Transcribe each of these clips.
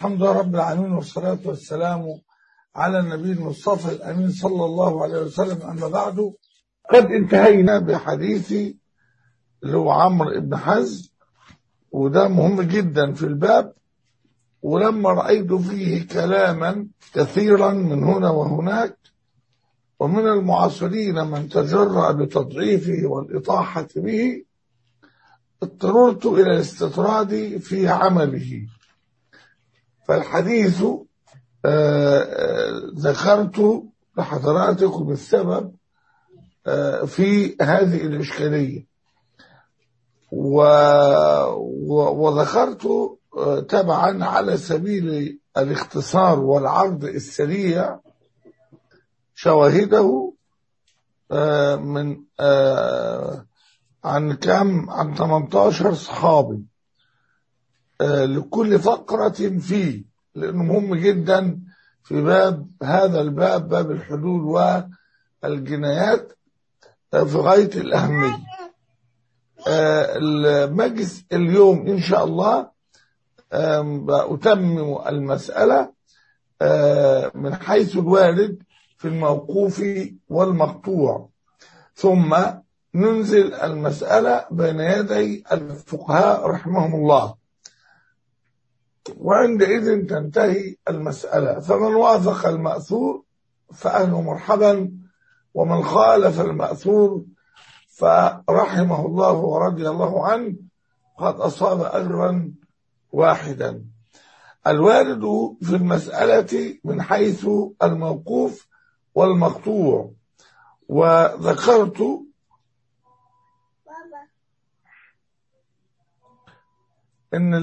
الحمد لله رب العالمين، والصلاة والسلام على النبي المصطفى الأمين صلى الله عليه وسلم. أما بعد، قد انتهينا بحديث اللي هو عمرو بن حزم، وده مهم جدا في الباب. ولما رأيت فيه كلاما كثيرا من هنا وهناك، ومن المعاصرين من تجرأ بتضعيفه والإطاحة به، اضطررت إلى الاستطراد في عمله. فالحديث ذكرت لحضراتكم السبب في هذه الإشكالية، وذكرت تبعا على سبيل الاختصار والعرض السريع شواهده من عن 18 صحابي لكل فقرة فيه، لأنه مهم جدا في باب هذا الباب، باب الحدود والجنايات، في غاية الأهمية. المجلس اليوم إن شاء الله أتمم المسألة من حيث الوارد في الموقوف والمقطوع، ثم ننزل المسألة بين يدي الفقهاء رحمهم الله، وعندئذ تنتهي المسألة. فمن وافق المأثور فأهله مرحبا، ومن خالف المأثور فرحمه الله ورضي الله عنه قد أصاب أجرا واحدا. الوارد في المسألة من حيث الموقوف والمقطوع، وذكرت إن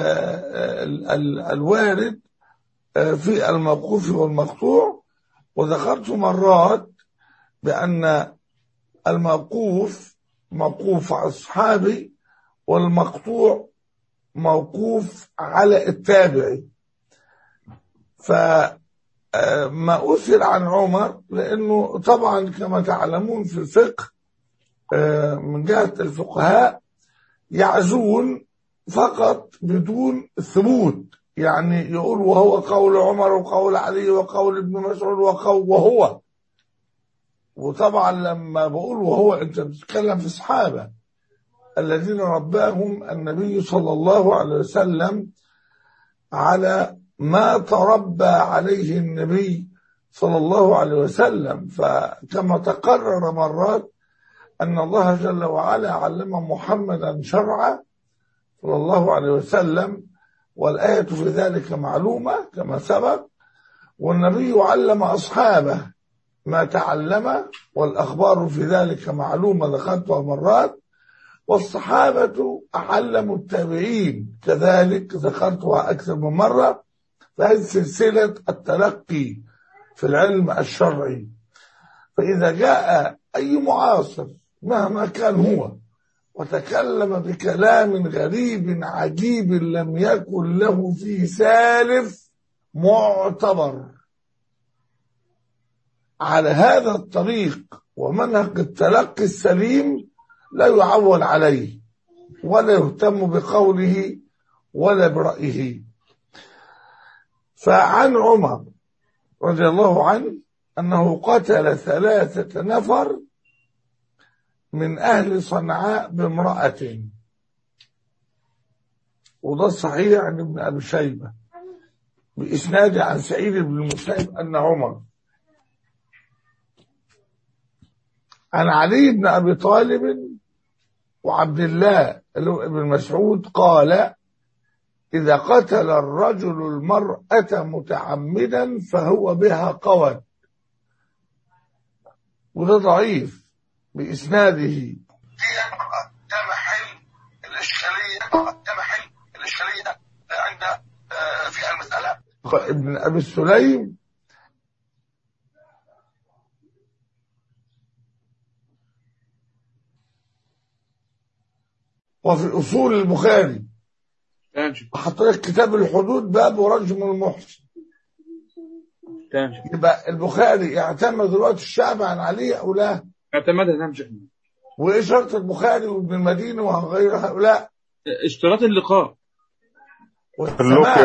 الوارد في الموقوف والمقطوع، وذكرت مرات بأن الموقوف موقوف على الصحابي، والمقطوع موقوف على التابعي. فما أثر عن عمر، لأنه طبعا كما تعلمون في الفقه من جهة الفقهاء يعزون فقط بدون ثبوت، يعني يقول وهو قول عمر وقول علي وقول ابن مسعود وهو. وطبعا لما بقول وهو، انت بتتكلم في الصحابة الذين رباهم النبي صلى الله عليه وسلم على ما تربى عليه النبي صلى الله عليه وسلم. فكما تقرر مرات أن الله جل وعلا علم محمدا شرعا صلى الله عليه وسلم، والآية في ذلك معلومة كما سبق، والنبي علم أصحابه ما تعلم، والأخبار في ذلك معلومة ذكرتها مرات، والصحابة علموا التابعين كذلك ذكرتها أكثر من مرة. فهذه سلسلة التلقي في العلم الشرعي. فإذا جاء أي معاصر مهما كان هو وتكلم بكلام غريب عجيب لم يكن له فيه سالف معتبر على هذا الطريق ومنهج التلقي السليم، لا يعول عليه ولا يهتم بقوله ولا برأيه. فعن عمر رضي الله عنه أنه قتل 3 نفر من أهل صنعاء بامرأة، وده صحيح عن ابن أبي شيبة بإسناد عن سعيد بن المسيب أن عمر عن علي بن أبي طالب وعبد الله بن مسعود قال: إذا قتل الرجل المرأة متعمدا فهو بها قود. وده ضعيف بإسناده. دي المرأة ده محل الإشكالية عند في المسألة. ابن أبي السليم وفي أصول البخاري حط لك كتاب الحدود باب رجم المحسن. يبقى البخاري يعتمد دلوقتي الشعب عن علي أو لا؟ اعتمدها. نعم شيخنا. وإيه شرط البخاري وابن المديني وغير هؤلاء؟ اشتراط اللقاء. والسماع.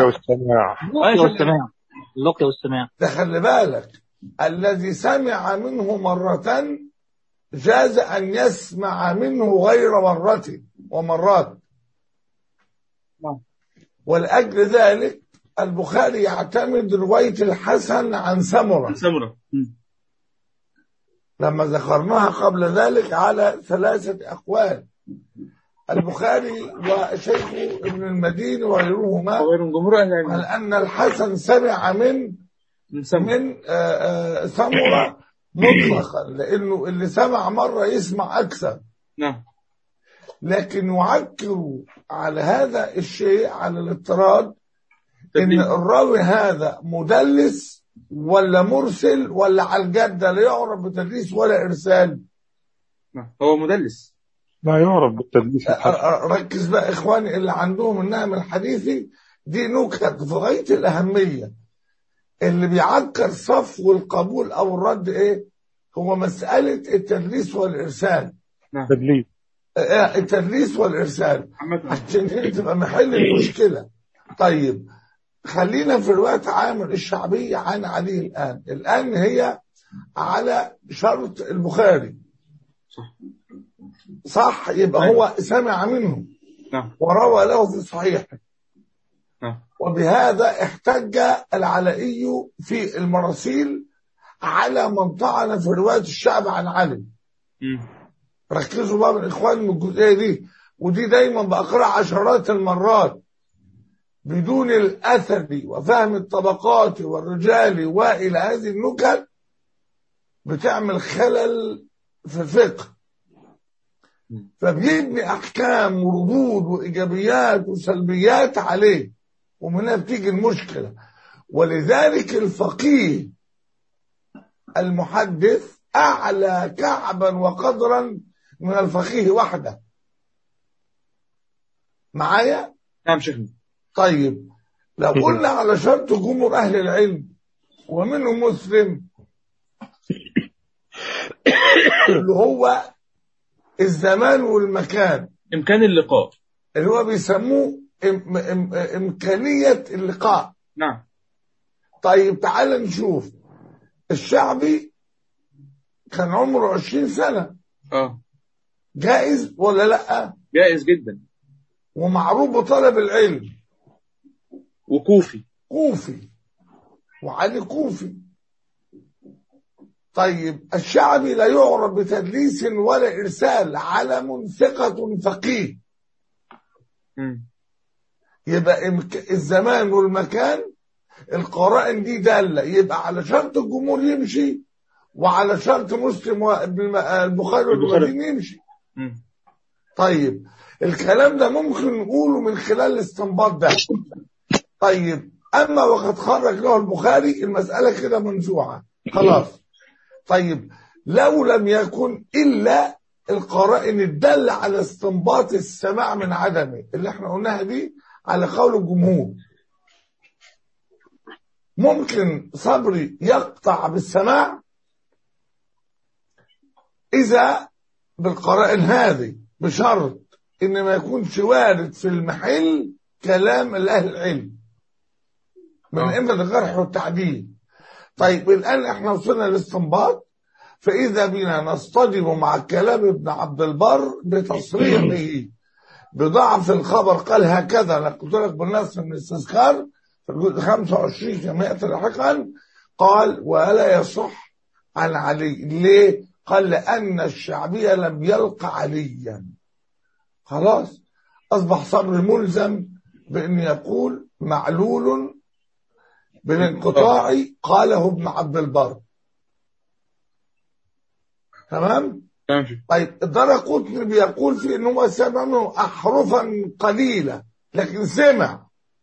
اللقيا والسماع. ده خلي بالك، الذي سمع منه مرة جاز أن يسمع منه غير مرة ومرات. ولأجل ذلك البخاري يعتمد رواية الحسن عن سمرة لما ذكرناها قبل ذلك على 3 أقوال. البخاري وشيخه ابن المديني وغيرهما على أن الحسن سمع من سمرة مطلقا، لأنه اللي سمع مرة يسمع أكثر. نعم. لكن يعكر على هذا الشيء، على الاضطراد، إن الراوي هذا مدلس ولا مرسل ولا على الجدة، لا يعرف بتدليس ولا إرسال. هو مدلس لا يعرف بالتدليس. ركز بقى إخواني اللي عندهم النهم الحديثي، دي نكت في غاية الأهمية. اللي بيعكر صفو القبول أو الرد إيه؟ هو مسألة التدليس والإرسال. تدليس. التدليس والإرسال عشان تبقى محل المشكلة. طيب خلينا في رواية عامر الشعبية عن علي الآن هي على شرط البخاري. صح، يبقى هو سمع منه وروى له في صحيحه. وبهذا احتج العلائي في المراسيل على من طعن في رواية الشعب عن علي. ركزوا بقى من إخوان من الجزئية دي، ودي دايما بقرأ عشرات المرات بدون الأثر وفهم الطبقات والرجال وإلى هذه النكت، بتعمل خلل في الفقه، فبيبني أحكام وردود وإيجابيات وسلبيات عليه، ومنها بتيجي المشكلة. ولذلك الفقيه المحدث أعلى كعبا وقدرا من الفقيه وحده. معايا؟ نعم شيخنا. طيب لو قلنا على شرط جمهور أهل العلم ومنهم مسلم اللي هو الزمان والمكان، إمكان اللقاء، اللي هو بيسموه إمكانية اللقاء. نعم. طيب تعال نشوف الشعبي كان عمره 20 سنة. جائز ولا لأ؟ جائز جدا، ومعروف بطلب العلم، وكوفي وعلي كوفي. طيب الشعبي لا يعرف بتدليس ولا إرسال، علم ثقة فقيه. يبقى الزمان والمكان القرائن دي دالة، يبقى على شرط الجمهور يمشي، وعلى شرط مسلم والبخاري والمديني يمشي. طيب الكلام ده ممكن نقوله من خلال الاستنباط ده. طيب أما وقد خرج له البخاري المسألة كده منزوعة خلاص. طيب لو لم يكن إلا القرائن الدالة على استنباط السماع من عدمه اللي احنا قلناها دي على قول الجمهور، ممكن صبري يقطع بالسماع إذا بالقرائن هذه، بشرط إن ما يكونش وارد في المحل كلام الأهل العلم من أئمة الجرح والتعديل. طيب الآن احنا وصلنا للاستنباط، فإذا بنا نصطدم مع كلام ابن عبد البر بتصريحه بضعف الخبر. قال هكذا، أنا قلت لك بالنص من الاستذكار في الجزء 25 كما يأتي لاحقا، قال ولا يصح عن علي. ليه؟ قال لأن الشعبية لم يلقى عليا. خلاص أصبح صبر ملزم بأن يقول معلول بالانقطاع قاله ابن عبد البر. تمام؟ طيب الدرقطني بيقول في انه هو سمع منه احرفا قليله لكن سمع.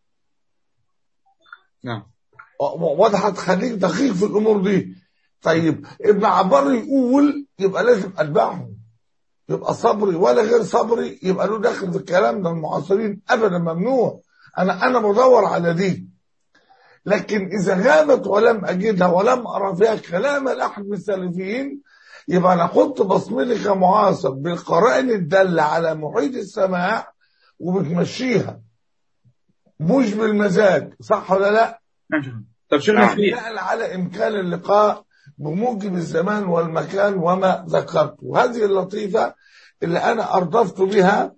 نعم. واضحه، تخليك دقيق في الامور دي. طيب ابن عبر يقول يبقى لازم اتبعه، يبقى صبري ولا غير صبري يبقى له داخل في الكلام ده. المعاصرين ابدا ممنوع. انا بدور على دي، لكن اذا غابت ولم اجدها ولم ارى فيها كلام الاحد من السلفيين، يبقى انا احط بصمتي كمعاصر بالقرائن الداله على محيط السماع وبتمشيها. مش بالمزاج، صح ولا لا؟ نعم شيخنا. طب شيخنا في بناء على إمكان اللقاء بموجب الزمان والمكان وما ذكرت. وهذه اللطيفة اللي أنا أردفت بها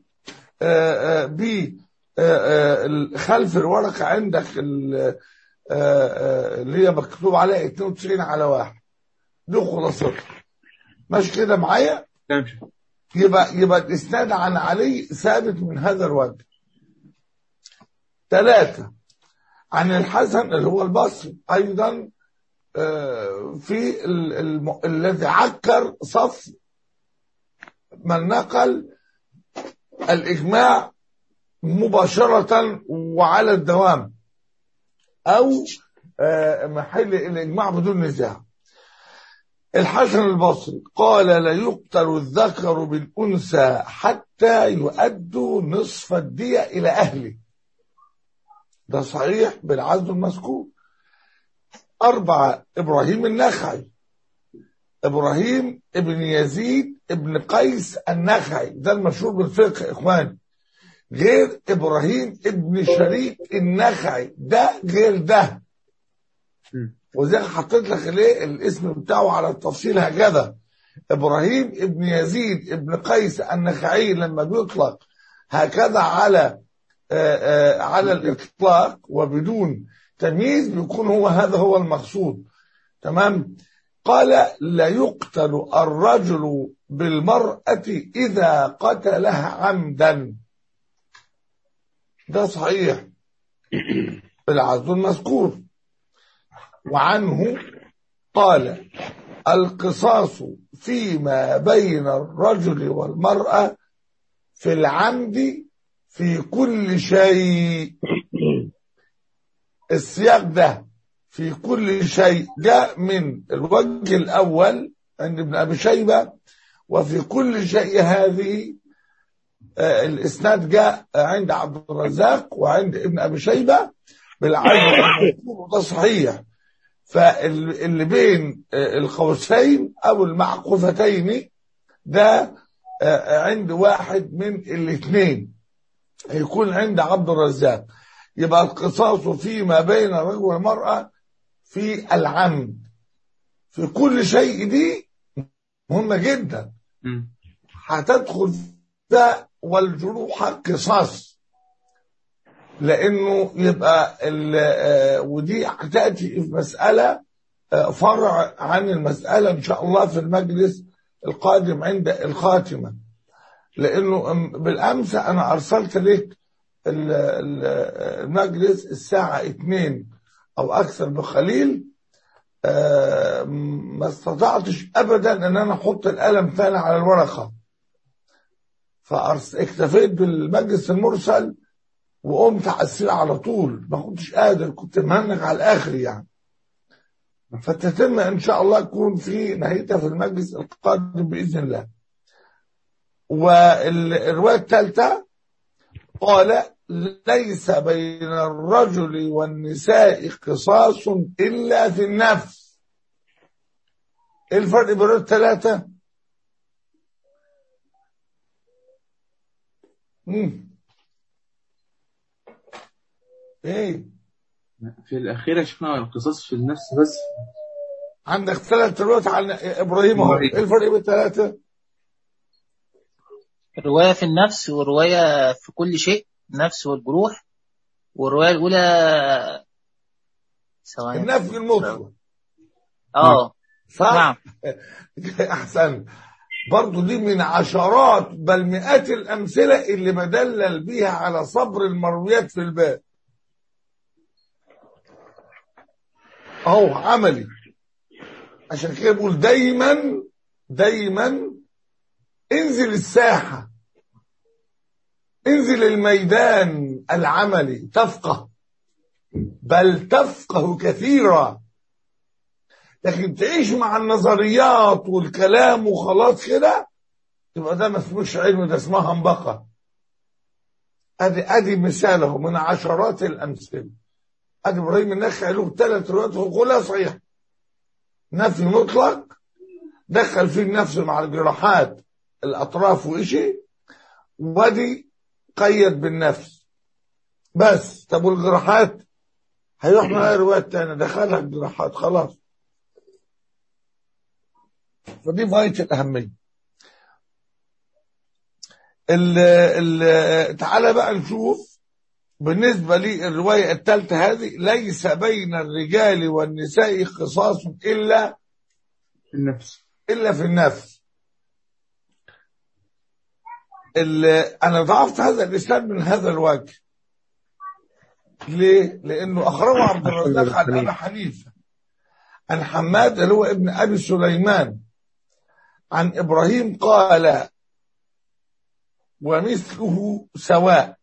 خلف الورقة عندك اللي هي مكتوب عليها 92/1. دي خلاصتها. ماشي كده معايا؟ نعم شيخنا. يبقى الإسناد عن علي ثابت من هذا الوجه. 3 عن الحسن اللي هو البصري أيضا في الذي عكر صف من نقل الإجماع مباشرة وعلى الدوام أو محل الإجماع بدون نزاع. الحسن البصري قال: لا يقتل الذكر بالأنثى حتى يؤدوا نصف الدية إلى أهله. ده صحيح بالعزم المذكور. 4 إبراهيم النخعي، إبراهيم ابن يزيد ابن قيس النخعي، ده المشهور بالفقه يا إخواني، غير إبراهيم ابن شريك النخعي، ده غير ده. وزي حطيت لك ليه الاسم بتاعه على التفصيل هكذا. إبراهيم ابن يزيد ابن قيس النخعي لما بيطلق هكذا على الإطلاق وبدون تمييز بيكون هذا هو المقصود. تمام. قال: لا يقتل الرجل بالمرأة إذا قتلها عمدا. ده صحيح بالعزم المذكور. وعنه قال: القصاص فيما بين الرجل والمرأة في العمد في كل شيء. السياق ده في كل شيء جاء من الوجه الأول عند ابن أبي شيبة، وفي كل شيء هذه الإسناد جاء عند عبد الرزاق وعند ابن أبي شيبة بالعزم المذكور. ده صحيح. فاللي بين القوسين أو المعقوفتين ده عند واحد من الاثنين، يكون عند عبد الرزاق. يبقى القصاص فيما بين الرجل والمرأة في العمد في كل شيء. دي مهمة جدا، هتدخل ده والجروح قصاص، لأنه يبقى ودي هتأتي في مسألة فرع عن المسألة إن شاء الله في المجلس القادم عند الخاتمة. لأنه بالأمس أنا أرسلت لك المجلس الساعة 2 أو أكثر بقليل، ما استطعتش أبدا أن أنا أحط القلم ثاني على الورقة، فاكتفيت بالمجلس المرسل وقمت على السريع على طول. ما كنتش قادر، كنت مهنج على الآخر يعني. فتتم إن شاء الله تكون في نهايتها في المجلس القادم بإذن الله. والرواية الثالثة قال: ليس بين الرجل والنساء قصاص إلا في النفس. إيه الفرق بين الثلاثة؟ ايه في الأخيرة شفنا القصاص في النفس بس. عندك 3 روايات عن إبراهيم اهو. ايه الفرق بين الثلاثة؟ رواية في النفس ورواية في كل شيء، النفس والجروح. والرواية الأولى النفي المطلق. صح؟ نعم. أحسن. برضو دي من عشرات بل مئات الأمثلة اللي بدلل بيها على صبر المرويات في الباب. أهو عملي. عشان كده بقول دايما انزل الساحة، انزل الميدان العملي تفقه، بل تفقه كثيرا. لكن تعيش مع النظريات والكلام وخلاص كده، يبقى ده ما اسموش علم، ده اسمها هنبقة. ادي مثاله من عشرات الامثله. ادي ابراهيم النخعي له 3 روايات وكلها صحيح. نفي مطلق دخل فيه النفس مع الجراحات الاطراف وإشي، ودي قيد بالنفس بس. طب والجراحات هيروح معايا روايات تانية دخلها الجراحات خلاص. فدي غاية الأهمية. تعالى بقى نشوف بالنسبة للرواية الثالثة هذه: ليس بين الرجال والنساء قصاص إلا في النفس. في النفس. أنا ضعفت هذا الإسناد من هذا الوجه. ليه؟ لأنه أخرجه عبد الرزاق عن أبي حنيفة عن حماد اللي هو ابن أبي سليمان عن إبراهيم قال ومثله سواء.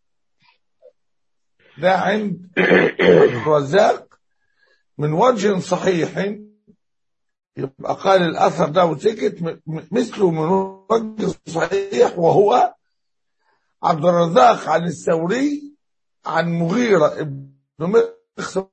ده عند الرزاق من وجه صحيح، يبقى قال الأثر ده وسكت. مثله من وجه صحيح وهو عبد الرزاق عن الثوري عن مغيرة ابن مخزوم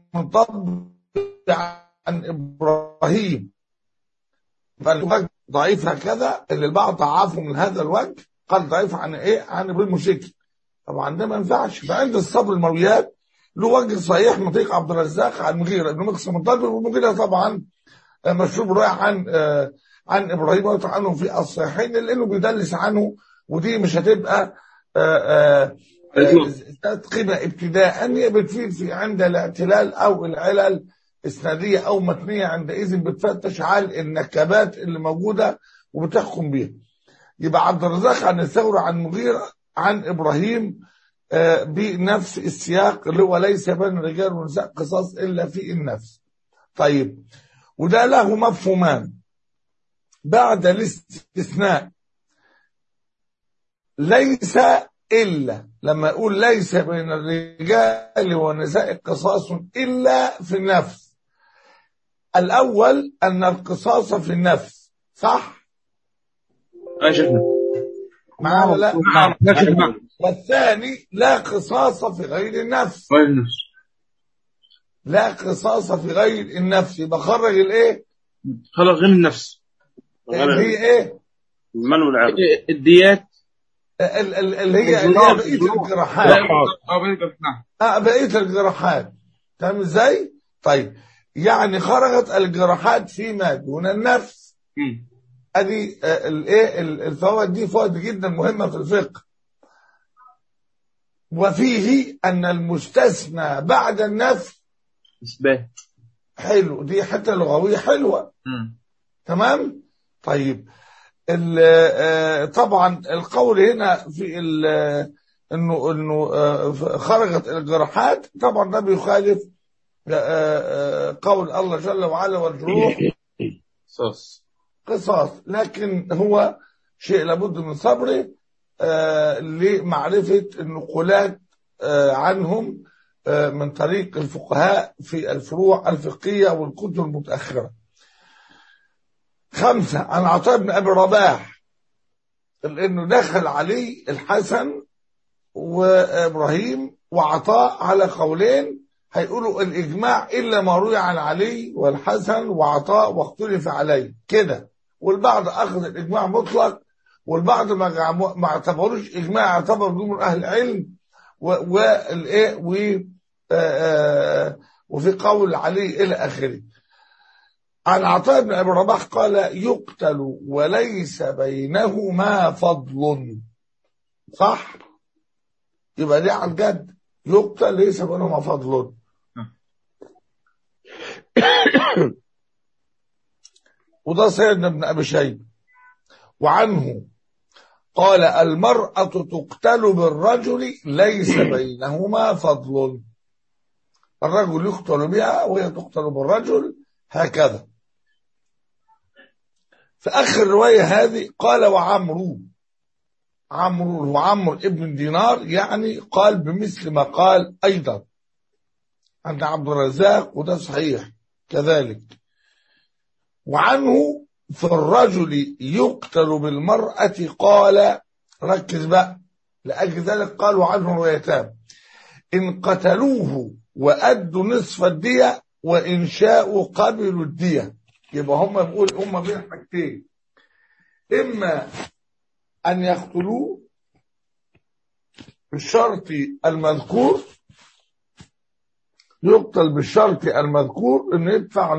عن إبراهيم. فالوجه ضعيف هكذا، اللي البعض ضعفه من هذا الوجه قال ضعيف عن ايه؟ عن ابراهيم مشركي. طبعا ده ما ينفعش. فعند الصبر المرويات له وجه صحيح من طريق عبد الرزاق عن مغيرة ابن مخزوم الضبي، والمغيرة طبعا مشهور رواية عن ابراهيم وعنه في الصحيحين، لانه بيدلس عنه، ودي مش هتبقى قيمة ابتداء. هي بتفيد في عند الاعتلال او العلل اسناديه او متنيه، عندئذ بتفتش على النكبات اللي موجوده وبتحكم بيها. يبقى عبد الرزاق عن الثوري عن مغيرة عن ابراهيم بنفس السياق اللي هو ليس بين الرجال والنساء قصاص الا في النفس. طيب، وده له مفهومان بعد الاستثناء. ليس إلا، لما يقول ليس بين الرجال والنساء قصاص إلا في النفس، الأول أن القصاص في النفس، صح؟ شفنا معنا لا؟ لا شفنا. والثاني لا قصاص في غير النفس. غير النفس. لا قصاص في غير النفس. يبقى خرج الايه؟ خلق غير النفس. اللي هي ايه؟ المال والعرض. الديات اللي هي بقية الجراحات. بقية الجراحات. تمام ازاي؟ طيب، يعني خرجت الجراحات فيما دون النفس. ادي الايه الفوائد دي فوائد جدا مهمة في الفقه. وفيه ان المستثنى بعد النفس اثبات. حلو، دي حتى لغوية حلوة. تمام. طيب، طبعا القول هنا في انه خرجت الجراحات، طبعا ده بيخالف قول الله جل وعلا والجروح قصاص، لكن هو شيء لابد من صبره لمعرفة النقولات عنهم من طريق الفقهاء في الفروع الفقهية والكتب المتأخرة. 5 عن عطاء بن أبي رباح لأنه دخل عليه الحسن وإبراهيم وعطاء على قولين، هيقولوا الإجماع إلا ما روي عن علي والحسن وعطاء واختلف عليه كده، والبعض أخذ الإجماع مطلق، والبعض ما اعتبروش إجماع، اعتبر جمهور أهل العلم وفي قول علي إلى آخره. عن عطاء بن أبي رباح قال يقتل وليس بينهما فضل. صح؟ يبقى دي عن جد، يقتل ليس بينهما فضل. وده سيدنا ابن أبي شيبة. وعنه قال المرأة تقتل بالرجل ليس بينهما فضل. الرجل يقتل بها وهي تقتل بالرجل، هكذا. في آخر رواية هذه قال وعمرو ابن دينار، يعني قال بمثل ما قال أيضا عند عبد الرزاق، وده صحيح كذلك. وعنه في الرجل يقتل بالمرأة قال، ركز بقى، لأجل ذلك قالوا عنه روايتان: إن قتلوه وأدوا نصف الدية، وإن شاءوا قبلوا الدية. يبقى هم بين حاجتين: إما أن يقتلوه بالشرط المذكور، يقتل بالشرط المذكور إنه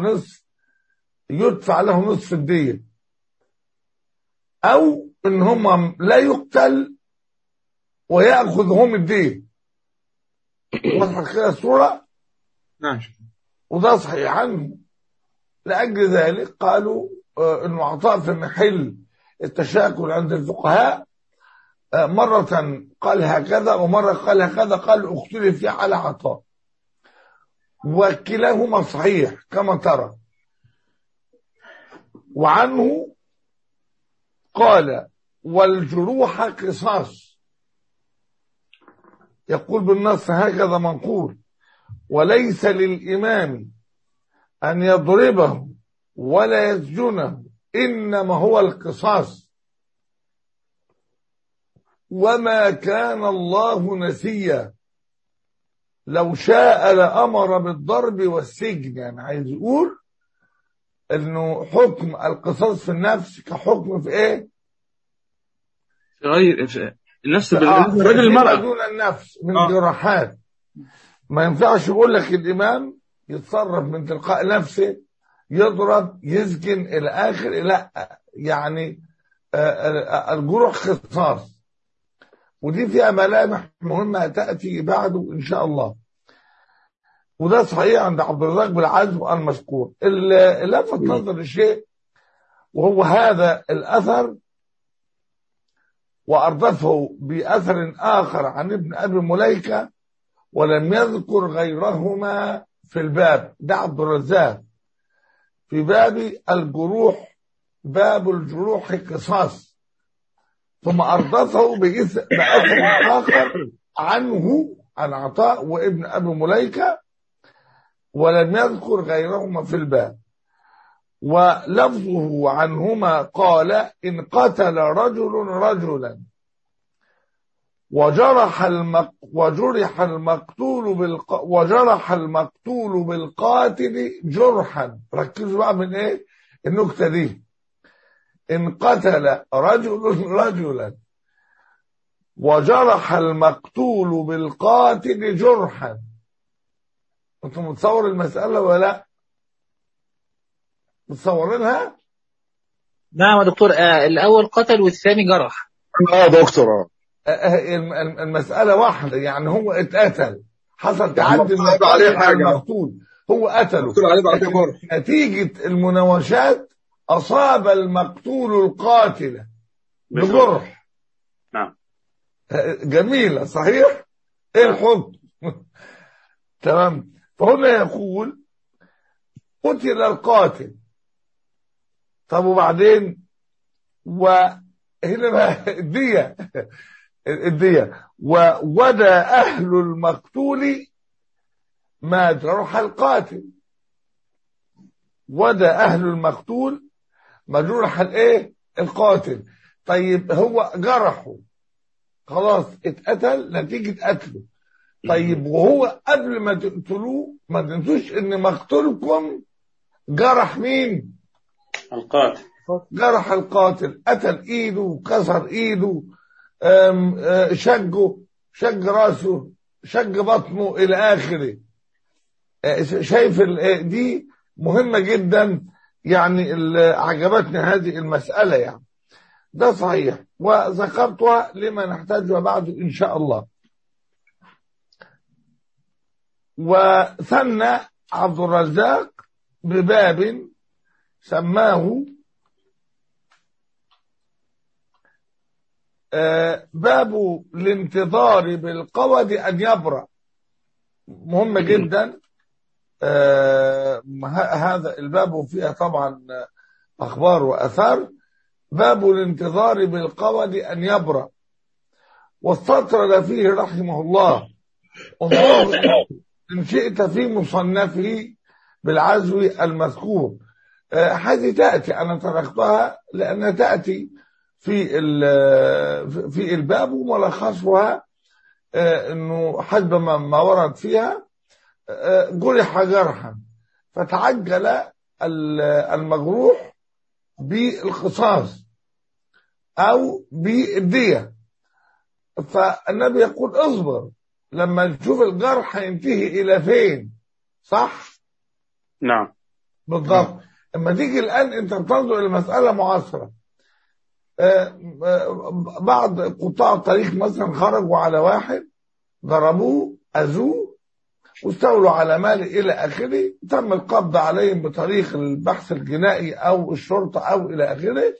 يدفع له نصف الدية، أو إن هم لا يقتل ويأخذ هم الدية. وضحت كده الصورة؟ نعم. وده صحيح عنه. لأجل ذلك قالوا إنه عطاء في محل التشاكل عند الفقهاء، مرة قال هكذا ومرة قال هكذا، قال اختلف فيه على عطاء، وكلاهما صحيح كما ترى. وعنه قال والجروح قصاص، يقول بالنص هكذا منقول: وليس للإمام أن يضربه ولا يسجنه، إنما هو القصاص، وما كان الله نسيا، لو شاء لأمر بالضرب والسجن. يعني عايز يقول انه حكم القصاص في النفس كحكم في ايه؟ في غير في النفس بالرجل المرأة دون النفس من جراحات. ما ينفعش يقول لك الإمام يتصرف من تلقاء نفسه، يضرب يسجن إلى آخر. لا، يعني الجروح قصاص، ودي فيها ملامح مهمة تأتي بعده إن شاء الله. وده صحيح عند عبد الرزاق بالعزم المذكور. اللي لفت نظر الشيء وهو هذا الأثر، وأردفه بأثر آخر عن ابن أبي مليكة ولم يذكر غيرهما في الباب. ده عبد الرزاق في باب الجروح، باب الجروح قصاص، ثم أردفه بأثر آخر عنه عن عطاء وابن أبي مليكة ولم يذكر غيرهما في الباب. ولفظه عنهما قال: إن قتل رجل رجلا وجرح المقتول بالقاتل جرحا. ركزوا بقى من ايه النكتة دي: إن قتل رجل رجلا وجرح المقتول بالقاتل جرحا. انتم متصور المسألة ولا لا؟ متصورينها؟ نعم يا دكتور. الأول قتل والثاني جرح. دكتور المسألة واحدة، يعني هو اتقتل، حصل تعدي من المقتول، هو قتله، نتيجة المناوشات أصاب المقتول القاتل بجرح. نعم. جميلة صحيح؟ ايه الحكم؟ تمام. فهنا يقول قتل القاتل. طب وبعدين؟ وهنا بقى الدية وودى أهل المقتول ما جرح القاتل. ودى أهل المقتول ما جرح الايه؟ القاتل. طيب هو جرحه خلاص، اتقتل نتيجة قتله. طيب وهو قبل ما تقتلوه ما تنسوش ان مقتولكم جرح مين؟ القاتل. جرح القاتل، قتل ايده، كسر ايده، شج راسه، شج بطنه الى اخره. شايف دي مهمة جدا، يعني عجبتني هذه المسألة. يعني ده صحيح وذكرتها لما نحتاجها بعد ان شاء الله. وثنى عبد الرزاق بباب سماه باب الانتظار بالقود أن يبرأ. مهم جدا هذا الباب، فيها طبعا أخبار وأثار. باب الانتظار بالقود أن يبرأ، واستطرد فيه رحمه الله انظر إن شئت في مصنفه بالعزو المذكور. هذه تأتي، أنا تركتها لأنها تأتي في الباب، وملخصها انه حسب ما ورد فيها جرح جرحا فتعجل المجروح بالقصاص او بالدية. فالنبي يقول اصبر لما نشوف الجرح ينتهي الى فين. صح؟ نعم. بالضبط. اما تيجي الان انت بتنظر الى مساله معاصره، بعض قطاع الطريق مثلا خرجوا على واحد، ضربوه، اذوه، واستولوا على ماله الى اخره، تم القبض عليهم بطريق البحث الجنائي او الشرطه او الى اخره،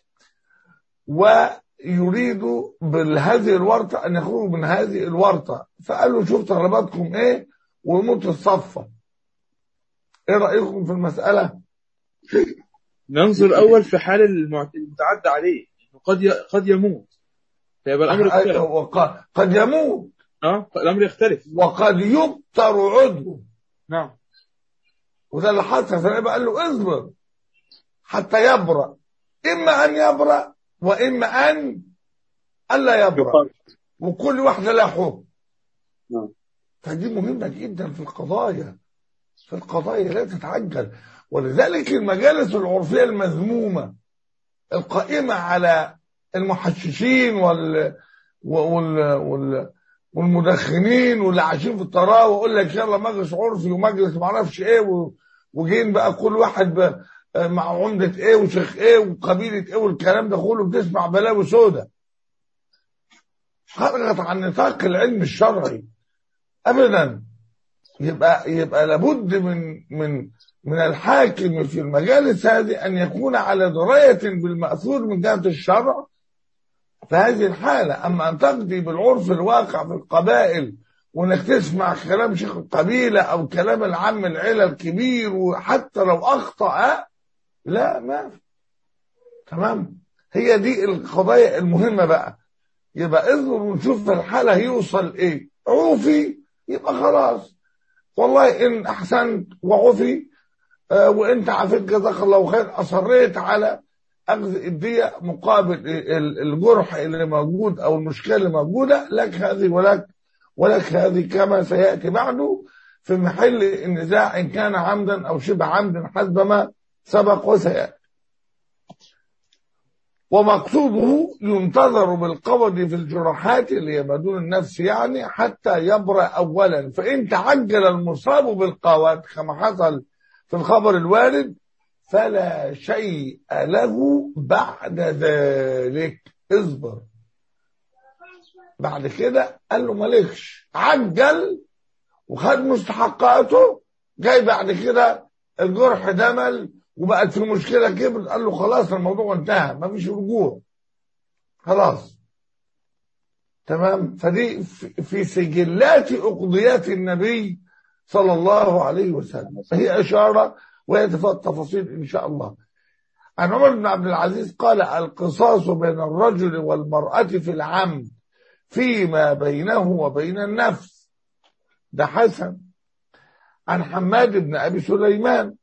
ويريدوا بهذه الورطه ان يخرجوا من هذه الورطه، فقالوا شوف طلباتكم ايه ونموت الصفه. ايه رايكم في المساله؟ ننظر أول في حال المتعدى عليه، قد يموت، فيبقى الأمر يختلف. قد يموت، الأمر يختلف، وقد يبتر عضوه. نعم. وده اللي حصل. فالنبي قال له اصبر حتى يبرأ، إما أن يبرأ وإما أن ألا يبرأ، وكل واحدة لها حكم. فدي مهمة جدا في القضايا. لا تتعجل. ولذلك المجالس العرفية المذمومة القائمة على المحششين والمدخنين واللي عايشين في الطراوه، ويقول لك يلا مجلس عرفي ومجلس معرفش ايه، وجين بقى كل واحد مع عمدة ايه وشيخ ايه وقبيلة ايه، والكلام ده كله بتسمع بلاوي سودة خرجت عن نطاق العلم الشرعي ابدا. يبقى لابد من الحاكم في المجالس هذه ان يكون على دراية بالمأثور من جهة الشرع في هذه الحالة. أما أن تقضي بالعرف الواقع في القبائل، وأنك تسمع كلام شيخ القبيلة أو كلام العم العيلة الكبير وحتى لو أخطأ، لا، ما في. تمام. هي دي القضايا المهمة بقى. يبقى اصبر ونشوف الحالة هيوصل إيه. عوفي يبقى خلاص، والله إن أحسنت وعوفي وإنت عافيت جزاك الله خير، أصريت على أخذ الدية مقابل الجرح اللي موجود أو المشكلة اللي موجودة، لك هذه ولك هذه، كما سيأتي بعده في محل النزاع إن كان عمدا أو شبه عمد حسب ما سبق وسيأتي. ومقصوده ينتظر بالقبض في الجراحات اللي هي بدون النفس يعني حتى يبرأ أولا، فإن تعجل المصاب بالقوات كما حصل في الخبر الوارد فلا شيء له بعد ذلك. اصبر. بعد كده قال له مالكش، عجل وخد مستحقاته، جاي بعد كده الجرح دمل وبقت في مشكلة كبرت، قال له خلاص الموضوع انتهى، مفيش رجوع، خلاص. تمام. فدي في سجلات أقضيات النبي صلى الله عليه وسلم، فهي إشارة وهي تفاصيل إن شاء الله. عن عمر بن عبد العزيز قال القصاص بين الرجل والمرأة في العمد فيما بينه وبين النفس. ده حسن. عن حماد بن أبي سليمان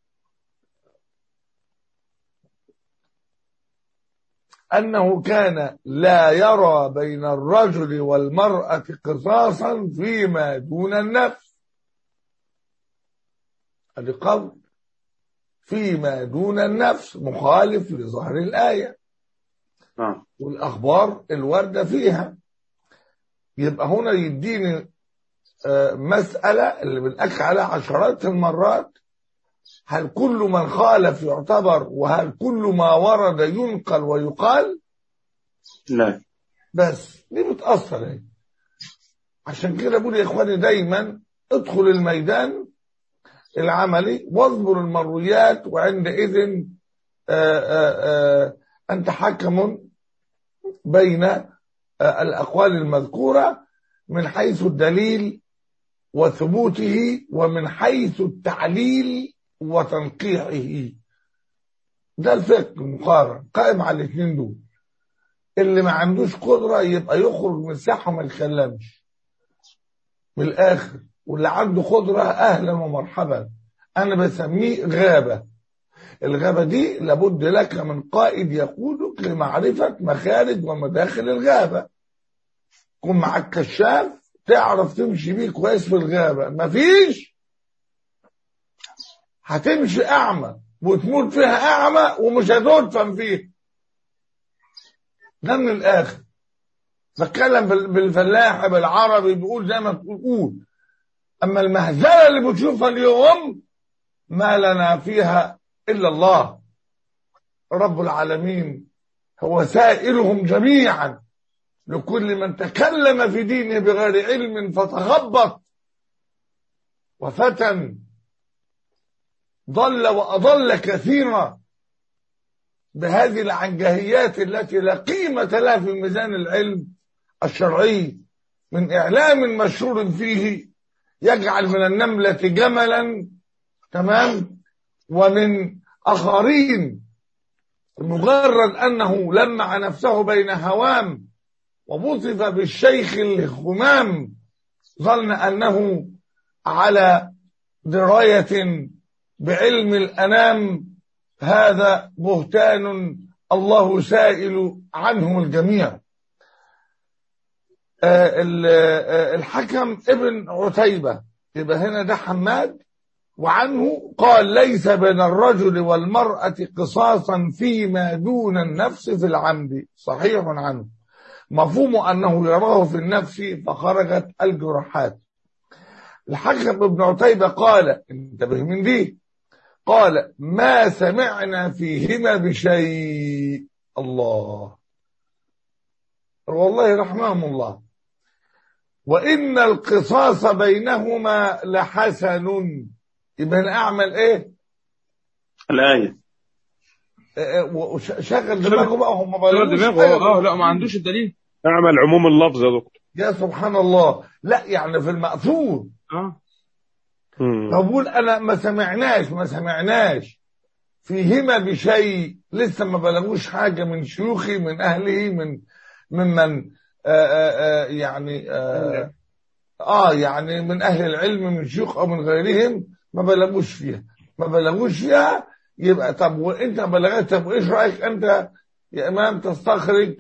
أنه كان لا يرى بين الرجل والمرأة قصاصا فيما دون النفس. هذا قول فيما دون النفس مخالف لظاهر الآية والأخبار الواردة فيها. يبقى هنا يديني مسألة اللي بنأكد عليها عشرات المرات، هل كل من خالف يعتبر، وهل كل ما ورد ينقل ويقال؟ لا. بس دي بتأثر اهي. عشان كده بقول يا اخواني دايما ادخل الميدان العملي واصبر المرويات، وعندئذ أنت حكم بين الأقوال المذكورة من حيث الدليل وثبوته ومن حيث التعليل وتنقيحه. ده الفقه المقارن قائم على الاثنين دول. اللي ما عندوش قدرة يبقى يخرج من الساحة وما يتكلمش من الآخر، واللي عنده قدرة أهلا ومرحبا. أنا بسميه غابة. الغابة دي لابد لك من قائد يقودك لمعرفة مخارج ومداخل الغابة. كن معك كشاف تعرف تمشي بيه كويس في الغابة، مفيش هتمشي أعمى وتموت فيها أعمى ومش هتدفن فيها. ده من الآخر. بتكلم بالفلاح بالعربي، بيقول زي ما بتقول. اما المهزله اللي بتشوفها اليوم ما لنا فيها الا الله رب العالمين، هو سائلهم جميعا لكل من تكلم في دينه بغير علم فتخبط وفتن ضل وأضل كثيرا بهذه العنجهيات التي لا قيمة لها في ميزان العلم الشرعي، من إعلام مشهور فيه يجعل من النملة جملا، تمام، ومن آخرين مجرد أنه لمع نفسه بين هوام ووصف بالشيخ الهمام ظن أنه على دراية بعلم الأنام. هذا بهتان الله سائل عنه الجميع. الحكم ابن عتيبة، يبقى هنا ده حماد، وعنه قال ليس بين الرجل والمرأة قصاصا فيما دون النفس في العمد، صحيح عنه، مفهوم أنه يراه في النفس فخرجت الجراحات. الحكم ابن عتيبة قال، انتبه من دي، قال ما سمعنا فيهما بشيء. الله، والله رحمهم الله. وإن القصاص بينهما لحسن. يبقى أنا أعمل إيه؟ الآية شغل دماغه بقى، هم دماغه. لا ما عندوش الدليل، اعمل عموم اللفظ يا دكتور. يا سبحان الله. لا يعني في المأثور بقول أنا ما سمعناش فيهما بشيء، لسه ما بلغوش حاجة من شيوخي من أهله ممن يعني من أهل العلم من شيوخ أو من غيرهم، ما بلغوش فيها. يبقى طب وانت بلغت، طب ايش رايك انت يا امام تستخرج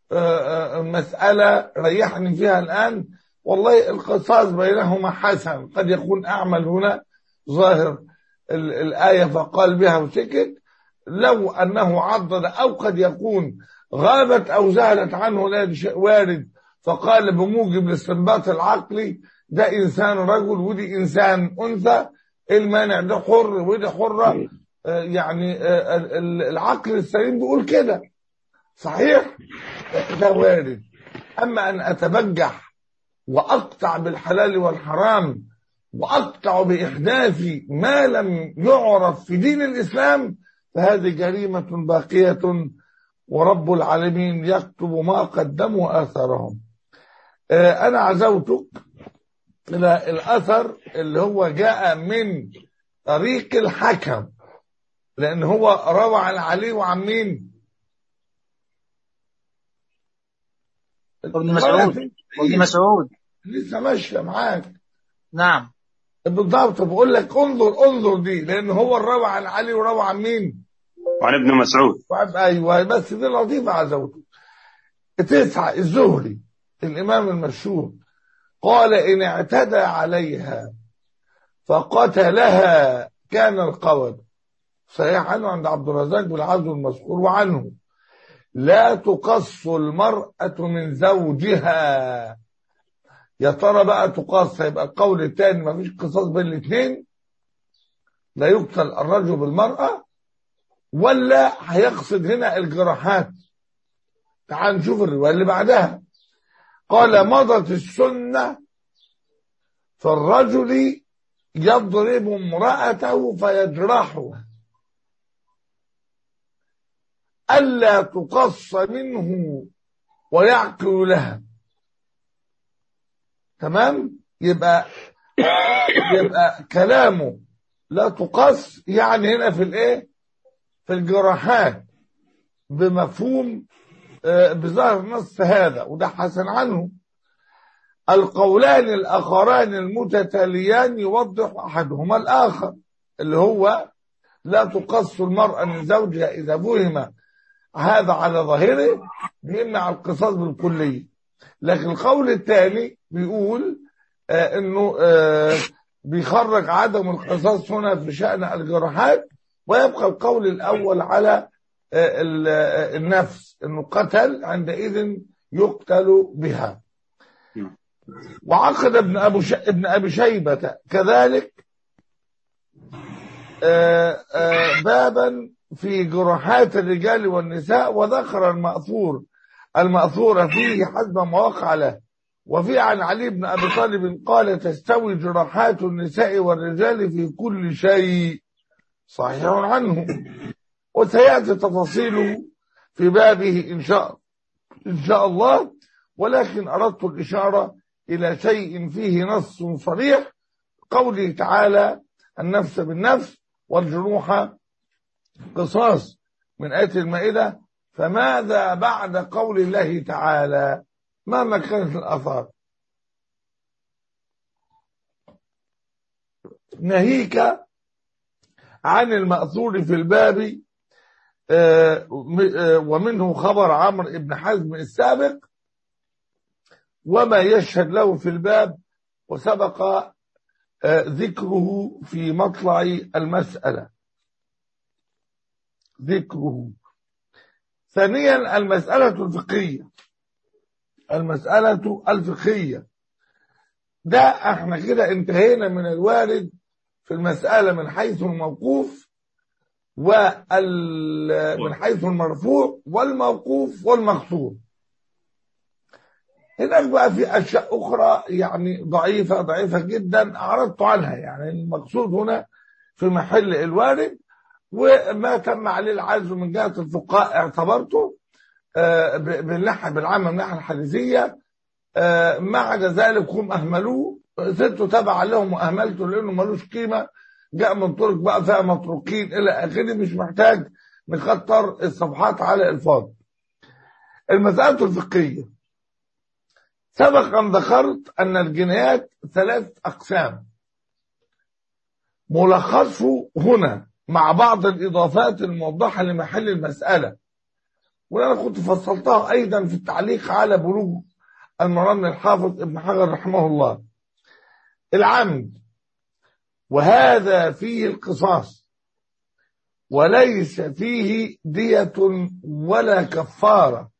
مساله ريحني فيها الان؟ والله القصاص بينهما حسن، قد يكون اعمل هنا ظاهر الايه فقال بها وسكت، لو انه عضد، او قد يكون غابت او زهلت عنه لا شيء وارد فقال بموجب الاستنباط العقلي ده انسان رجل ودي انسان انثى، المانع ده حر ودي حره، يعني العقل السليم بيقول كده، صحيح ده وارد. اما ان اتبجح واقطع بالحلال والحرام واقطع باحداث ما لم يعرف في دين الاسلام فهذه جريمه باقيه، ورب العالمين يكتب ما قدموا اثارهم. انا عزوتك الى الاثر اللي هو جاء من طريق الحكم، لان هو روى عن علي وعن مين؟ ابن مسعود لسه ماشيه معاك. نعم بالضبط، بقول لك انظر دي، لان هو روى عن علي وروى عن مين؟ وعن ابن مسعود. ايوه، بس دي لطيفه عزوته. 9 الزهري الامام المشهور قال ان اعتدى عليها فقتلها كان القود، صحيح عنه عند عبد الرزاق بالعزو المذكور. وعنه لا تقص المرأة من زوجها. يا ترى بقى تقص، يبقى القول الثاني ما فيش قصاص بين الاثنين، لا يقتل الرجل بالمرأة، ولا هيقصد هنا الجراحات؟ تعال نشوف الرواية اللي بعدها. قال مضت السنة في الرجل يضرب امرأته فيجرحها ألا تقص منه ويعقل لها. تمام، يبقى كلامه لا تقص، يعني هنا في الايه؟ في الجراحات، بمفهوم بظاهر النص هذا، وده حسن عنه. القولان الآخران المتتاليان يوضح أحدهما الآخر، اللي هو لا تقص المرأة من زوجها إذا بهم هذا على ظاهره بيمنع القصاص بالكلية. لكن القول الثاني بيقول انه بيخرج عدم القصاص هنا في شأن الجراحات، ويبقى القول الأول على النفس، انه قتل عندئذ يقتل بها. وعقد ابن أبي شيبة كذلك بابا في جراحات الرجال والنساء، وذكر المأثور فيه حسب ما وقع له. وفي عن علي بن أبي طالب قال تستوي جراحات النساء والرجال في كل شيء، صحيح عنه، وسيأتي تفاصيله في بابه إن شاء الله. ولكن أردت الإشارة إلى شيء فيه نص صريح، قوله تعالى النفس بالنفس والجروح قصاص من آية المائدة. فماذا بعد قول الله تعالى؟ مهما كانت الآثار ناهيك عن المأثور في الباب، ومنه خبر عمرو بن حزم السابق وما يشهد له في الباب، وسبق ذكره في مطلع المسألة ذكره. ثانيا المسألة الفقهية ده احنا كده انتهينا من الوارد في المسألة من حيث الموقوف ومن حيث المرفوع والموقوف والمقصور. هناك بقى في أشياء أخرى يعني ضعيفة جدا أعرضت عنها، يعني المقصود هنا في محل الوارد وما تم عليه العزم من جهة الفقهاء اعتبرته بالعامة من الناحية الحديثية. ما عدا ذلك هم أهملوه، سبته تبع لهم وأهملته لأنه ملوش قيمة، جاء من طرق بقى فيها متروكين إلى آخره، مش محتاج نكتر الصفحات على الفاضي. المسألة الفقهية سبق أن ذكرت أن الجنايات 3 أقسام، ملخصه هنا مع بعض الإضافات الموضحة لمحل المسألة، وأنا كنت فصلتها أيضا في التعليق على بلوغ المرام الحافظ ابن حجر رحمه الله. العمد، وهذا فيه القصاص وليس فيه دية ولا كفارة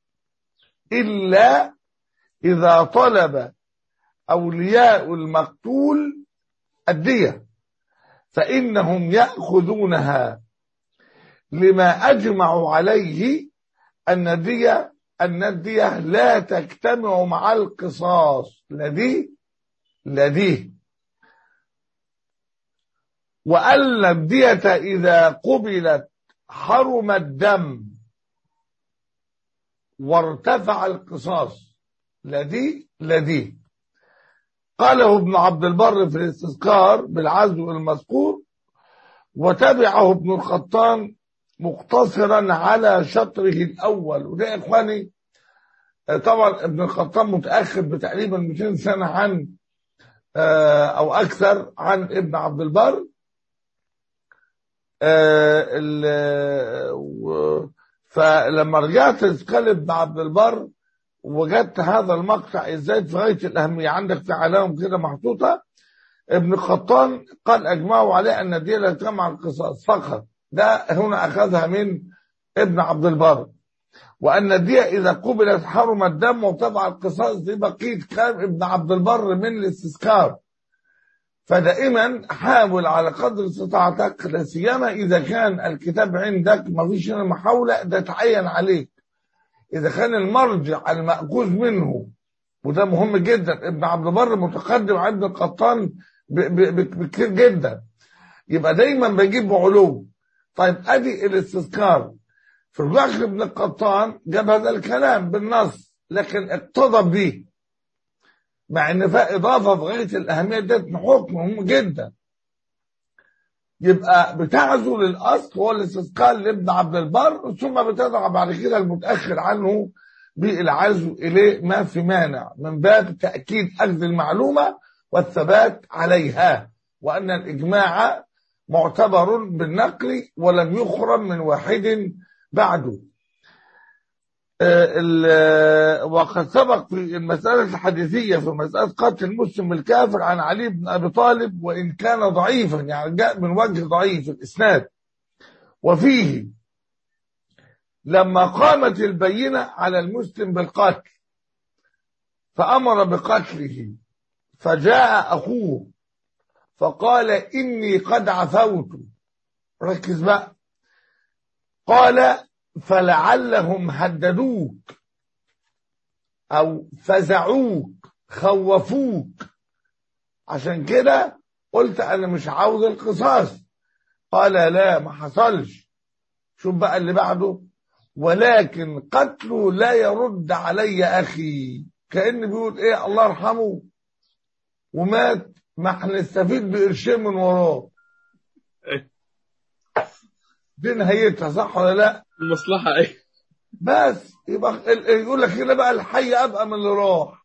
إلا إذا طلب أولياء المقتول الدية، فإنهم يأخذونها لما أجمعوا عليه أن الدية لا تجتمع مع القصاص لديه، وأن الدية إذا قبلت حرم الدم وارتفع القصاص لديه. قاله ابن عبد البر في الاستذكار بالعزو المذكور، وتبعه ابن القطان مقتصرا على شطره الأول. وده يا إخواني طبعا ابن القطان متأخر بتقريبا 200 سنة عن أو أكثر عن ابن عبد البر. فلما رجعت استذكار ابن عبد البر وجدت هذا المقطع ازاي في غاية الأهمية، عندك في علامة كده محطوطة. ابن القطان قال أجمعوا عليه أن الدية لا تجمع القصاص فقط، ده هنا أخذها من ابن عبد البر، وأن الدية إذا قبلت حرم الدم وطبع القصاص، دي بقية كلام ابن عبد البر من الاستذكار. فدائما حاول على قدر استطاعتك، لا سيما إذا كان الكتاب عندك ما فيش هنا محاولة، ده تعين عليك إذا كان المرجع المأخوذ منه، وده مهم جدا. ابن عبد البر متقدم عن ابن القطان بكثير جدا، يبقى دايما بجيب علو. طيب ادي الاستذكار في الرجل ابن القطان جاب هذا الكلام بالنص، لكن اقتضى به، مع ان فيها اضافه في غايه الاهميه، ده حكم مهم جدا. يبقى بتعزو للاصل هو الاستذكار لابن عبد البر، ثم بتضع بعد كده المتاخر عنه بالعزو اليه، ما في مانع من باب تاكيد اخذ المعلومه والثبات عليها، وان الاجماع معتبر بالنقل ولم يخرم من واحد بعده. وقد سبق في المسألة الحديثية في مسألة قتل المسلم الكافر عن علي بن أبي طالب، وإن كان ضعيفا، يعني جاء من وجه ضعيف الإسناد، وفيه لما قامت البينة على المسلم بالقتل فأمر بقتله، فجاء أخوه فقال إني قد عفوت، ركز بقى، قال فلعلهم هددوك أو فزعوك خوفوك، عشان كده قلت أنا مش عاوز القصاص. قال لا، ما حصلش. شوف بقى اللي بعده، ولكن قتله لا يرد علي أخي، كأن بيقول إيه، الله يرحمه ومات، ما هنستفيد بقرشين من وراه. دي نهايتها، صح ولا لا؟ المصلحة ايه؟ بس يبقى يقول لك كده بقى، الحي ابقى من اللي راح.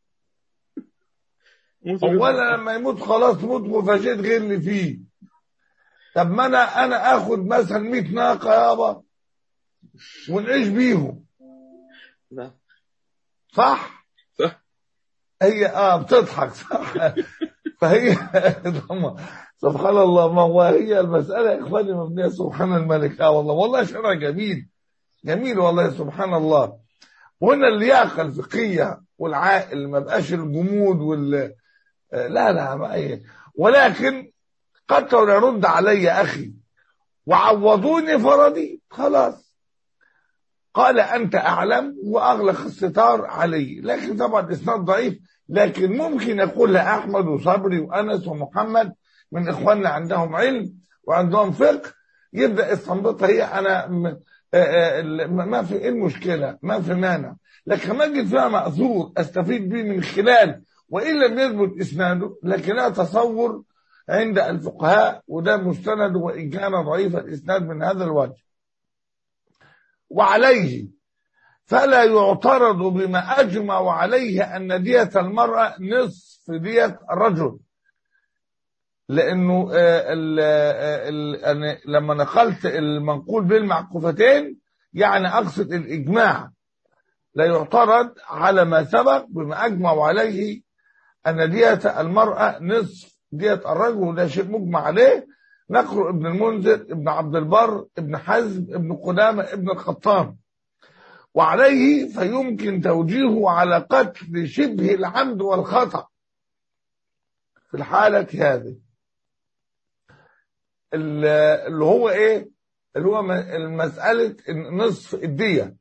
اولا لما يموت خلاص موت وفشيت غير اللي فيه. طب ما انا اخد مثلا 100 ناقه يابا ونعيش بيهم. لا صح؟ صح. هي بتضحك، صح. فهي سبحان الله، ما هو هي المساله يا اخواني مبنيه سبحان الملك. والله شرع جميل جميل والله، سبحان الله. وهنا اللياقه الفقهيه والعاقل، ما بقاش الجمود لا ما ايه. ولكن قتل يرد علي اخي وعوضوني فرضي، خلاص. قال انت اعلم، واغلق الستار علي. لكن طبعا الاسناد ضعيف، لكن ممكن يقولها احمد وصبري وانس ومحمد من اخواننا عندهم علم وعندهم فقه، يبدا استنبطها هي. انا ما في ايه المشكله، ما في مانع. لكن ما اجد فيها مأثور استفيد به من خلال، وان لم يثبت اسناده لكنها تصور عند الفقهاء، وده مستند وان كان ضعيف الاسناد من هذا الوجه. وعليه فلا يعترض بما اجمع عليه ان دية المرأة نصف دية الرجل، لانه لما نقلت المنقول بالمعكوفتين يعني اقصد الاجماع. لا يعترض على ما سبق بما اجمع عليه ان دية المرأة نصف دية الرجل، وده شيء مجمع عليه. نقرأ ابن المنذر، ابن عبد البر، ابن حزم، ابن قدامة، ابن الخطاب. وعليه فيمكن توجيهه على قتل شبه العمد والخطأ في الحالة هذه، اللي هو ايه، اللي هو مسألة نصف الدية.